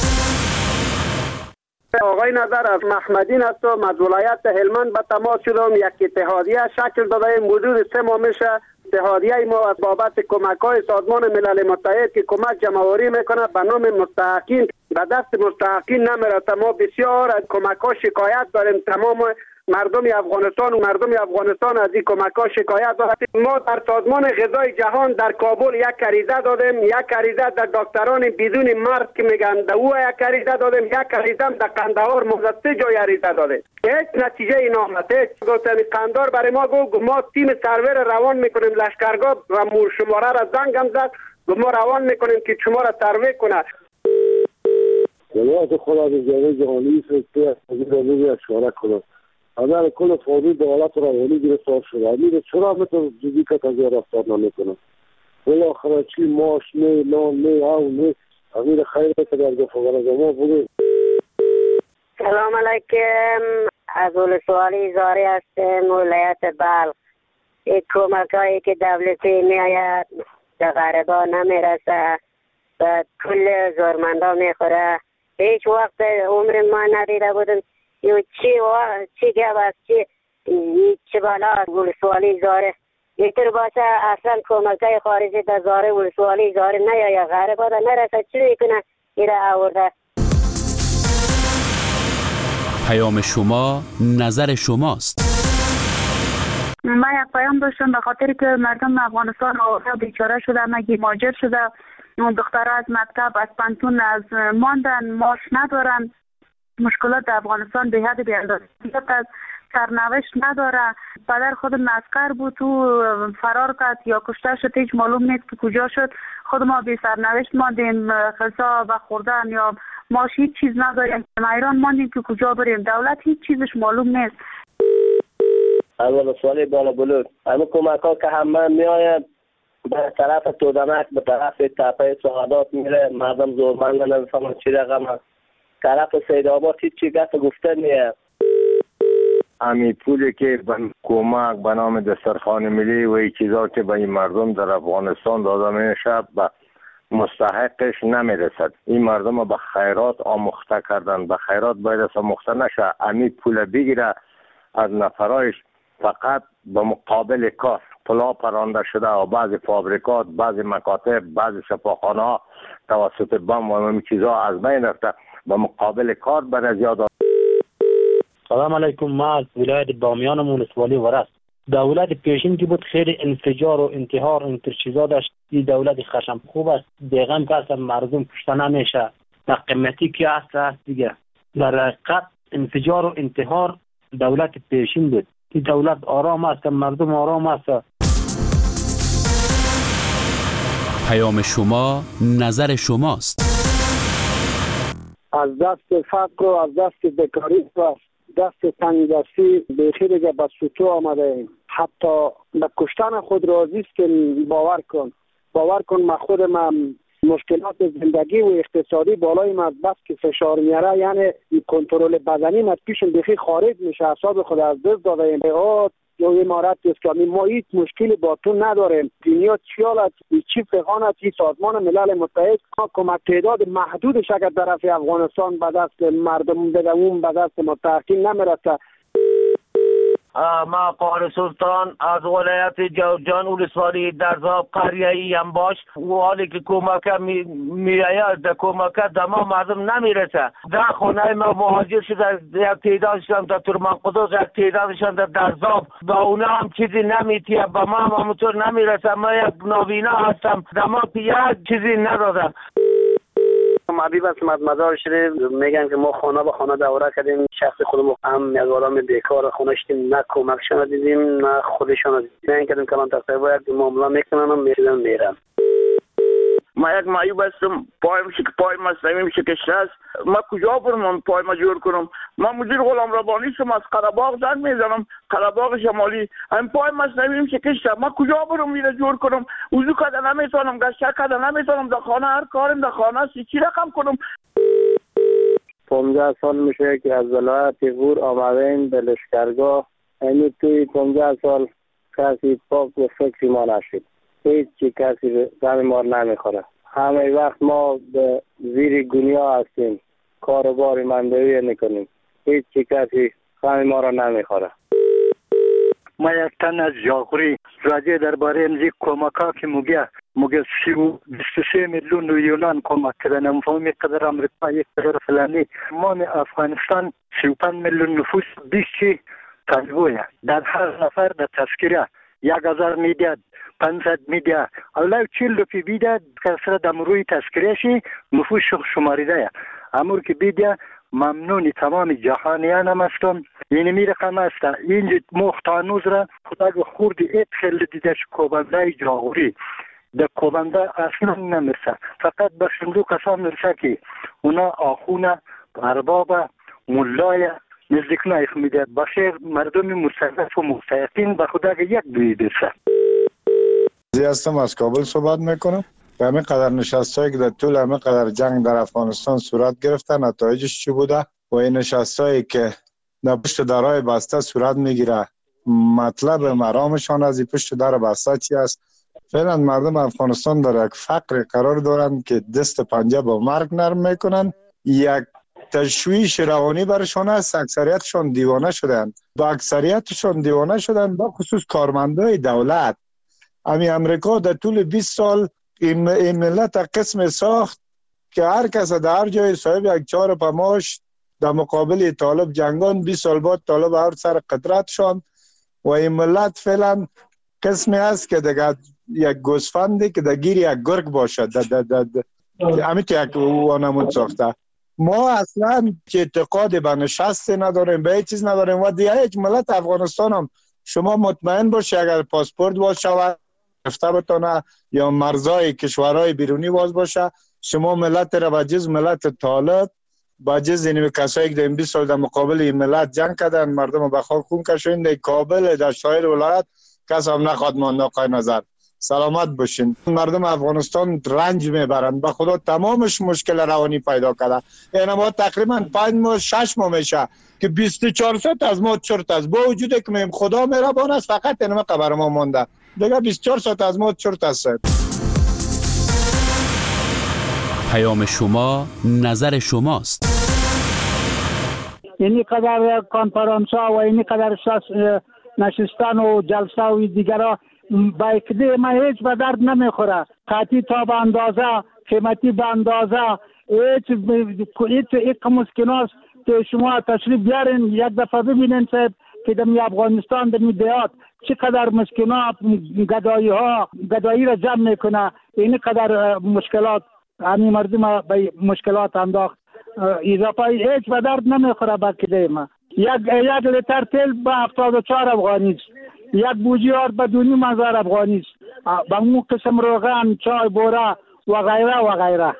آقای نظر از محمدین هستم، از ولایت هلمند به تماس شدم. یک اتحادیه شکل داده، موجود سه ماه میشه. اتحادیه ما از بابت کمک های سازمان ملل متحد که کمک جمع‌آوری میکنه به نام مستحقین به دست مستحقین نمیرسه. ما بسیار از کمک ها شکایت داریم، تمام مردم افغانستان و مردم افغانستان از این کمک ها شکایت داریم. ما در سازمان غذای جهان در کابل یک عریضه دادیم، یک عریضه در دکتران بدون مرد که میگن در او یک عریضه دادیم، یک عریضه در قندهار موزه سه جای عریضه داده، هیچ نتیجه ای نامده. گفتن قندهار برای ما گفت ما تیم سرور روان میکنیم لشکرگاه و شماره را زنگم زد و ما روان میکنیم که شما را سروی کنه. ولایت خدا به جامعه جهانی فرسته از این روزی اشاره کنه. اگر کل فوری دولت را ولی گرفتار شده، امیر چرا مثل جدی که تازه رفتار نمیکنه؟ بالاخره چی ماش نه، نان نه، او نه، امیر خیلی که در گفت از ما بوده. سلام علیکم، از ولسوالی زاری هستم، ولایت بلخ. این کمک هایی که دولتی می آید در غربا نمیرسه و کل زورمندا میخوره. هیچ وقت عمر ما ندیده بودم یو چی و چی گب است، چی چی بالا ولسوالی زاره اینطور باشه. اصلا کمک های خارجی در زاره ولسوالی زاره نیاید، غربا در نرسه. چی میکنه ایره آورده؟ پیام شما نظر شماست. من یک پیام داشتم به خاطر که مردم افغانستان آورده بیچاره شده، مگی مهاجر شده، دخترها از مکتب از پانتون از ماندن، معاش ندارن. مشکلات در افغانستان به حد بی‌اندازه است، سرنوشت نداره. پدر خود مسکر بود، تو فرار کرد یا کشته شد، هیچ معلوم نیست که کجا شد. خود ما بی سرنوشت ماندیم، غذا و خوردن یا معاش هیچ چیز نداریم. ایران ماندیم که کجا بریم، دولت هیچ چیزش معلوم نیست. اول سوالی بالا بلود همه کمک ها که همه می آید به طرف تودمک، به طرف تپه سعادات میره، مردم زورمند نمیفهمن چی رقم هست. طرف سید آباد هیچ چی گفت گفته نیه. امی پولی که به کمک به نام دسترخوان ملی و این چیزا که به این مردم در افغانستان داده میشه به مستحقش نمیرسد. این مردم به خیرات آموخته کردن، به خیرات باید آموخته نشه. امی پول بگیره از نفرایش فقط به مقابل کار پلا پرانده شده و بعضی فابریکات، بعضی مکاتب، بعضی شفاخانه ها توسط بم و این چیزا از بین رفته، به مقابل کار برای زیاد. سلام علیکم، ما از ولایت بامیان مونسوالی ورست. دولت پیشین که بود خیلی انفجار و انتحار و اینطور چیزا داشت. این دولت خشم خوب است، دیگم که اصلا مردم کشته نمیشه. در قیمتی که هست هست دیگه. در حقیقت انفجار و انتحار دولت پیشین بود. این دولت آرام است، مردم آرام است. پیام شما نظر شماست. از دست فقر و از دست بیکاری و دست تنگدستی بیخی دیگه به سطوح آمده ایم. حتی به کشتن خود راضی است که باور کن باور کن من خود من مشکلات زندگی و اقتصادی بالای من بس که فشار میاره، یعنی کنترل بدنی من پیشم بیخی خارج میشه، اعصاب خود از دست داده ایم. یا امارت اسلامی ما هیچ مشکلی با تو نداریم. دنیا چیالت چی فقانت این سازمان ملل متحد کمک تعداد محدودش اگر طرف افغانستان به دست مردم بده اون به دست ما تحقیل نمیرسه. ما قهر سلطان از ولایت جوزجان ولسوالی درزاب قریه ای هم باش و حالی که کمک می, می آید در کمک در ما مردم نمیرسه. در خانه ما مهاجر شده، یک تعدادشان در ترمان قدوس، یک تعدادشان در درزاب، با اونا هم چیزی نمیتیه، با ما هم همونطور نمیرسه. ما یک نوینا هستم، در ما یک چیزی ندادم. معبیب است مدار شریف میگن که ما خانه به خانه دوره کردیم، شخص خودمون هم یک آدم بیکار خونه شدیم، نه کمکشان دیدیم نه خودشان دیدیم. نه کردیم که من تقریبا یک معامله میکنم و میرم میرم. ما یک معیوب هستم، پایم شک پایم مصنوعی شکسته است. ما کجا برم پای ما جور کنم؟ ما مدیر غلام ربانی شم، از قره‌باغ زنگ میزنم، قره‌باغ شمالی هم پای مصنوعی شکسته. ما کجا برم میره جور کنم؟ وضو کردن نمیتونم، گشت کردن نمیتونم، در خانه هر کارم در خانه است، چی رقم کنم؟ پانزده سال میشه که از ولایت غور آمدیم به لشکرگاه. یعنی توی پانزده سال کسی پاک و فکری ما نشد. هیچ چی کسی غم ما نمیخوره. همه وقت ما به زیر دنیا هستیم، کاروبار مندوی میکنیم، هیچ چی کسی غم ما را نمیخوره. ما یک تن از جاغوری راجع درباره امزی کمک ها که مگه مگه سی و بیست و سه میلیون یونان کمک کردن، مفهومی قدر امریکا یک قدر فلانی. ما افغانستان سی و پنج میلیون نفوس بیستی تنبویه، در هر نفر در تذکره یک هزار میداد، پانصد میداد، اولا چیل روپی بیداد کسر دمروی تذکرهشی نفوس شماریده. امور که بیداد ممنونی تمام جهانیان هم هستم. یعنی می رقم است اینجا مختانوز را خدا خوردی ایت خیلی دیدش کوبنده جاغوری در کوبنده اصلا نمیرسه، فقط به صندوق کسان میرسه که اونا آخونه ارباب ملای نزدیک نایخ میده باشه. مردم مستضعف و مستحقین به خدا یک دوی برسه. زی هستم از کابل صحبت میکنم. و همین قدر نشستایی که در طول همین قدر جنگ در افغانستان صورت گرفته نتایجش چی بوده و این نشستایی که در پشت درهای بسته صورت میگیره، مطلب مرامشان از این پشت در بسته چی است؟ فعلا مردم افغانستان در یک فقر قرار دارند که دست پنجه با مرگ نرم میکنن. یک تشویش روانی برشان است. اکثریتشان دیوانه شدند. با اکثریتشان دیوانه شدند با خصوص کارمندای دولت. امی امریکا در طول بیست سال این, این ملت قسم ساخت که هر کس در هر جای صاحب یک چهار پماش در مقابل طالب جنگان. بیست سال بعد طالب هر سر قدرتشان و این ملت فعلا قسمی است که دیگه یک گوسفندی که در گیر یک گرگ باشد همین تو یک وانمود ساخته. ما اصلا که اعتقاد به نشست نداریم، به هیچ چیز نداریم و دیگه یک ملت افغانستان هم شما مطمئن باشی اگر پاسپورت باز شود رفته بتانه یا مرزای کشورهای بیرونی باز باشه، شما ملت را به جز ملت طالب با جز این کسایی که در این بیست سال در مقابل این ملت جنگ کردن، مردم به خاک خون کشیدن، در کابل در شایر ولایت کس هم نخواد ماند. آقای نظر سلامت باشین. مردم افغانستان رنج میبرند به خدا، تمامش مشکل روانی پیدا کرده. یعنی ما تقریبا پنج ماه شش ماه میشه که بیست و چهار ساعت از ما چرت است، با وجودی که میم خدا مهربان است فقط اینما خبر ما مونده دیگه بیست و چهار ساعت از ما چرت است. پیام شما نظر شماست. اینی قدر کنفرانس ها و اینی قدر نشستن و جلسه و دیگرها با اکده ما هیچ به درد نمیخوره. قطعی تا به اندازه، قیمتی به اندازه، هیچ ایک مسکناست که شما تشریف بیارین یک دفعه ببینین صاحب که در افغانستان در دیات چقدر مسکنا گدایی ها گدایی را جمع میکنه. این قدر مشکلات همین مردم به مشکلات انداخت. اضافه هیچ به درد نمیخوره به کده ما. یک یک لیتر تیل به هفتاد و چهار افغانی است. یک بوجی آرد به دو نیم هزار افغانی است. به اون قسم روغن، چای، بوره و غیره و غیره.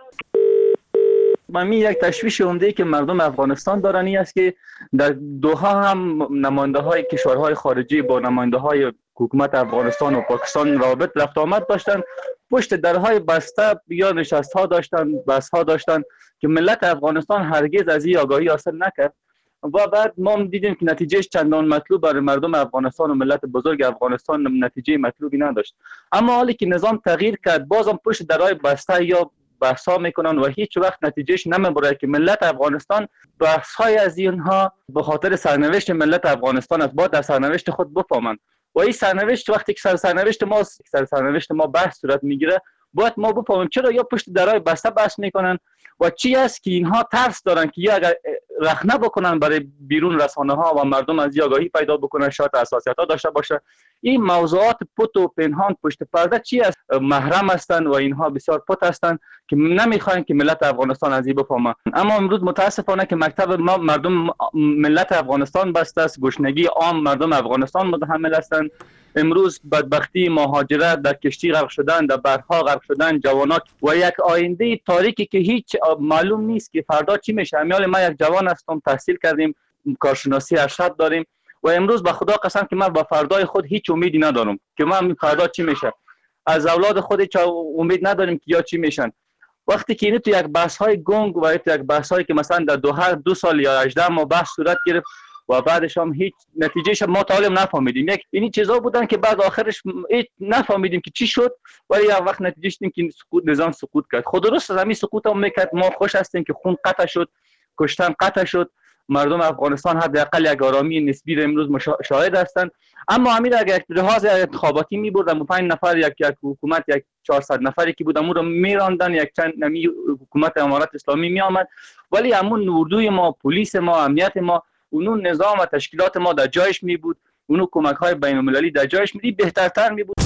من یک تشویش عمده که مردم افغانستان دارن این است که در دوحه هم نماینده های کشورهای خارجی با نماینده های حکومت افغانستان و پاکستان رابط رفت آمد داشتن، پشت درهای بسته یا نشست ها داشتن، بحث ها داشتن که ملت افغانستان هرگز از این آگاهی حاصل نکرد و بعد ما دیدیم که نتیجهش چندان مطلوب برای مردم افغانستان و ملت بزرگ افغانستان نتیجه مطلوبی نداشت. اما حالی که نظام تغییر کرد بازم پشت درهای بسته یا بحث ها میکنن و هیچ وقت نتیجهش نمیبره که ملت افغانستان بحث های از اینها به خاطر سرنوشت ملت افغانستان است، باید در سرنوشت خود بفهمن و این سرنوشت وقتی که سر سرنوشت ما سر سرنوشت ما بحث صورت میگیره باید ما بفهمیم چرا یا پشت درهای بسته بحث میکنن و چی است که اینها ترس دارن که یا اگر رخنه بکنن برای بیرون رسانه ها و مردم از آگاهی پیدا بکنن شاید حساسیت ها داشته باشه. این موضوعات پت و پنهان پشت پرده چی است؟ محرم هستند و اینها بسیار پت هستند که نمیخواین که ملت افغانستان از این بفهمه. اما امروز متاسفانه که مکتب ما مردم ملت افغانستان بسته است، گشنگی عام مردم افغانستان متحمل هستند. امروز بدبختی، مهاجرت، در کشتی غرق شدن، در بحرها غرق شدن جوانات و یک آینده تاریکی که هیچ معلوم نیست که فردا چی میشه. امیال ما یک جوان هستم، تحصیل کردیم، کارشناسی ارشد داریم و امروز به خدا قسم که من با فردای خود هیچ امیدی ندارم که من فردا چی میشه. از اولاد خود هیچ امید نداریم که یا چی میشن. وقتی که این تو یک بحث های گنگ و یک بحث هایی که مثلا در دو هر دو سال یا هجده ماه بحث صورت گرفت و بعدش هم هیچ نتیجهش ما تعلیم نفهمیدیم. یک اینی چیزا بودن که بعد آخرش هیچ نفهمیدیم که چی شد ولی یک وقت نتیجهش این که سقوط نظام سقوط کرد. خود درست از همین سقوط هم میکرد. ما خوش هستیم که خون قطع شد، کشتن قطع شد، مردم افغانستان حداقل یک آرامی نسبی را امروز شاهد هستند. اما امیر اگر یک لحاظ انتخاباتی می‌بردن پنج نفر یک یک حکومت یک چهارصد نفری که بودن اون رو میراندن یک چند نمی حکومت امارت اسلامی میآمد ولی همون اردوی ما، پلیس ما، امنیت ما، اون نظام و تشکیلات ما در جایش می بود، اون کمک‌های بین‌المللی در جایش می بود، بهترتر می بود.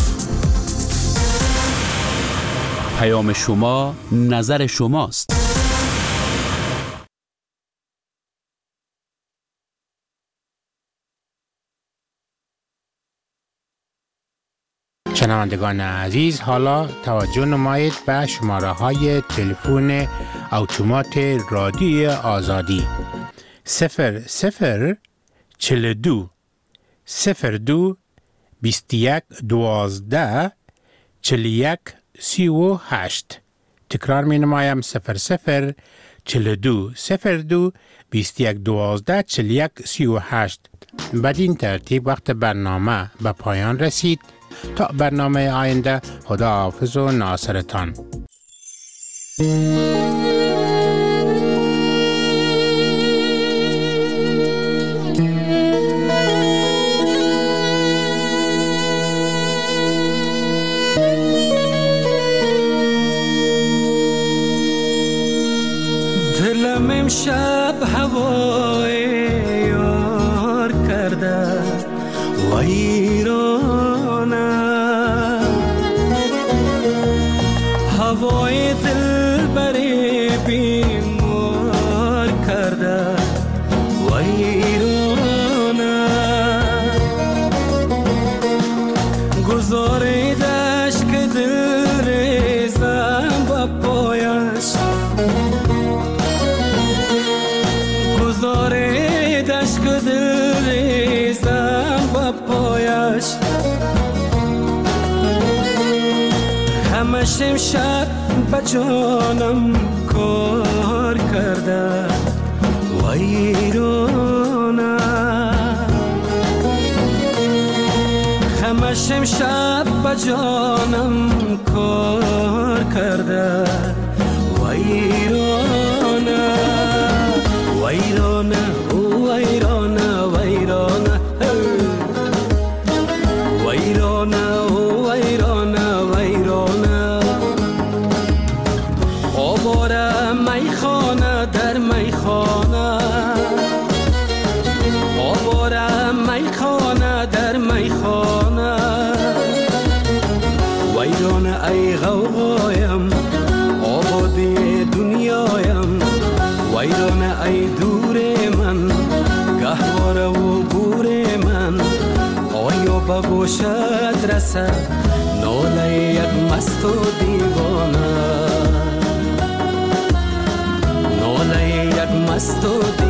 پیام شما نظر شماست. شنوندگان عزیز، حالا توجه نمایید به شماره های تلفن اتومات رادیو آزادی صفر صفر چهل و دو صفر دو بیست و یک دوازده چهل و یک سی و هشت. تکرار می نمایم صفر صفر چهل و دو صفر دو بیست و یک دوازده چهل و یک سی و هشت. بدین ترتیب وقت برنامه به پایان رسید. تا برنامه آینده، خدا حافظ و ناصرتان. دلم امشب هوای یار کرده ویرانه، هوای دل بری بیمار کرده ویرانه، گذاریدش که دل ریزم با پایش، گذاریدش که دل ریزم با پایش، همش امشب با جانم کار کرده ویرانه، همش امشب با جانم کار کرده ویرانه، ویرانه ویرانه ویرانه ویرانه ویرانه ویرانه، آواره میخانه در میخانه، آواره میخانه در میخانه، ویرانه ای غوغایم آبادی ویرانه ای دور من گهواره و گور من آیا به گوشت رسد ناله یک مست و دیوانه ناله یک مست و دیوانه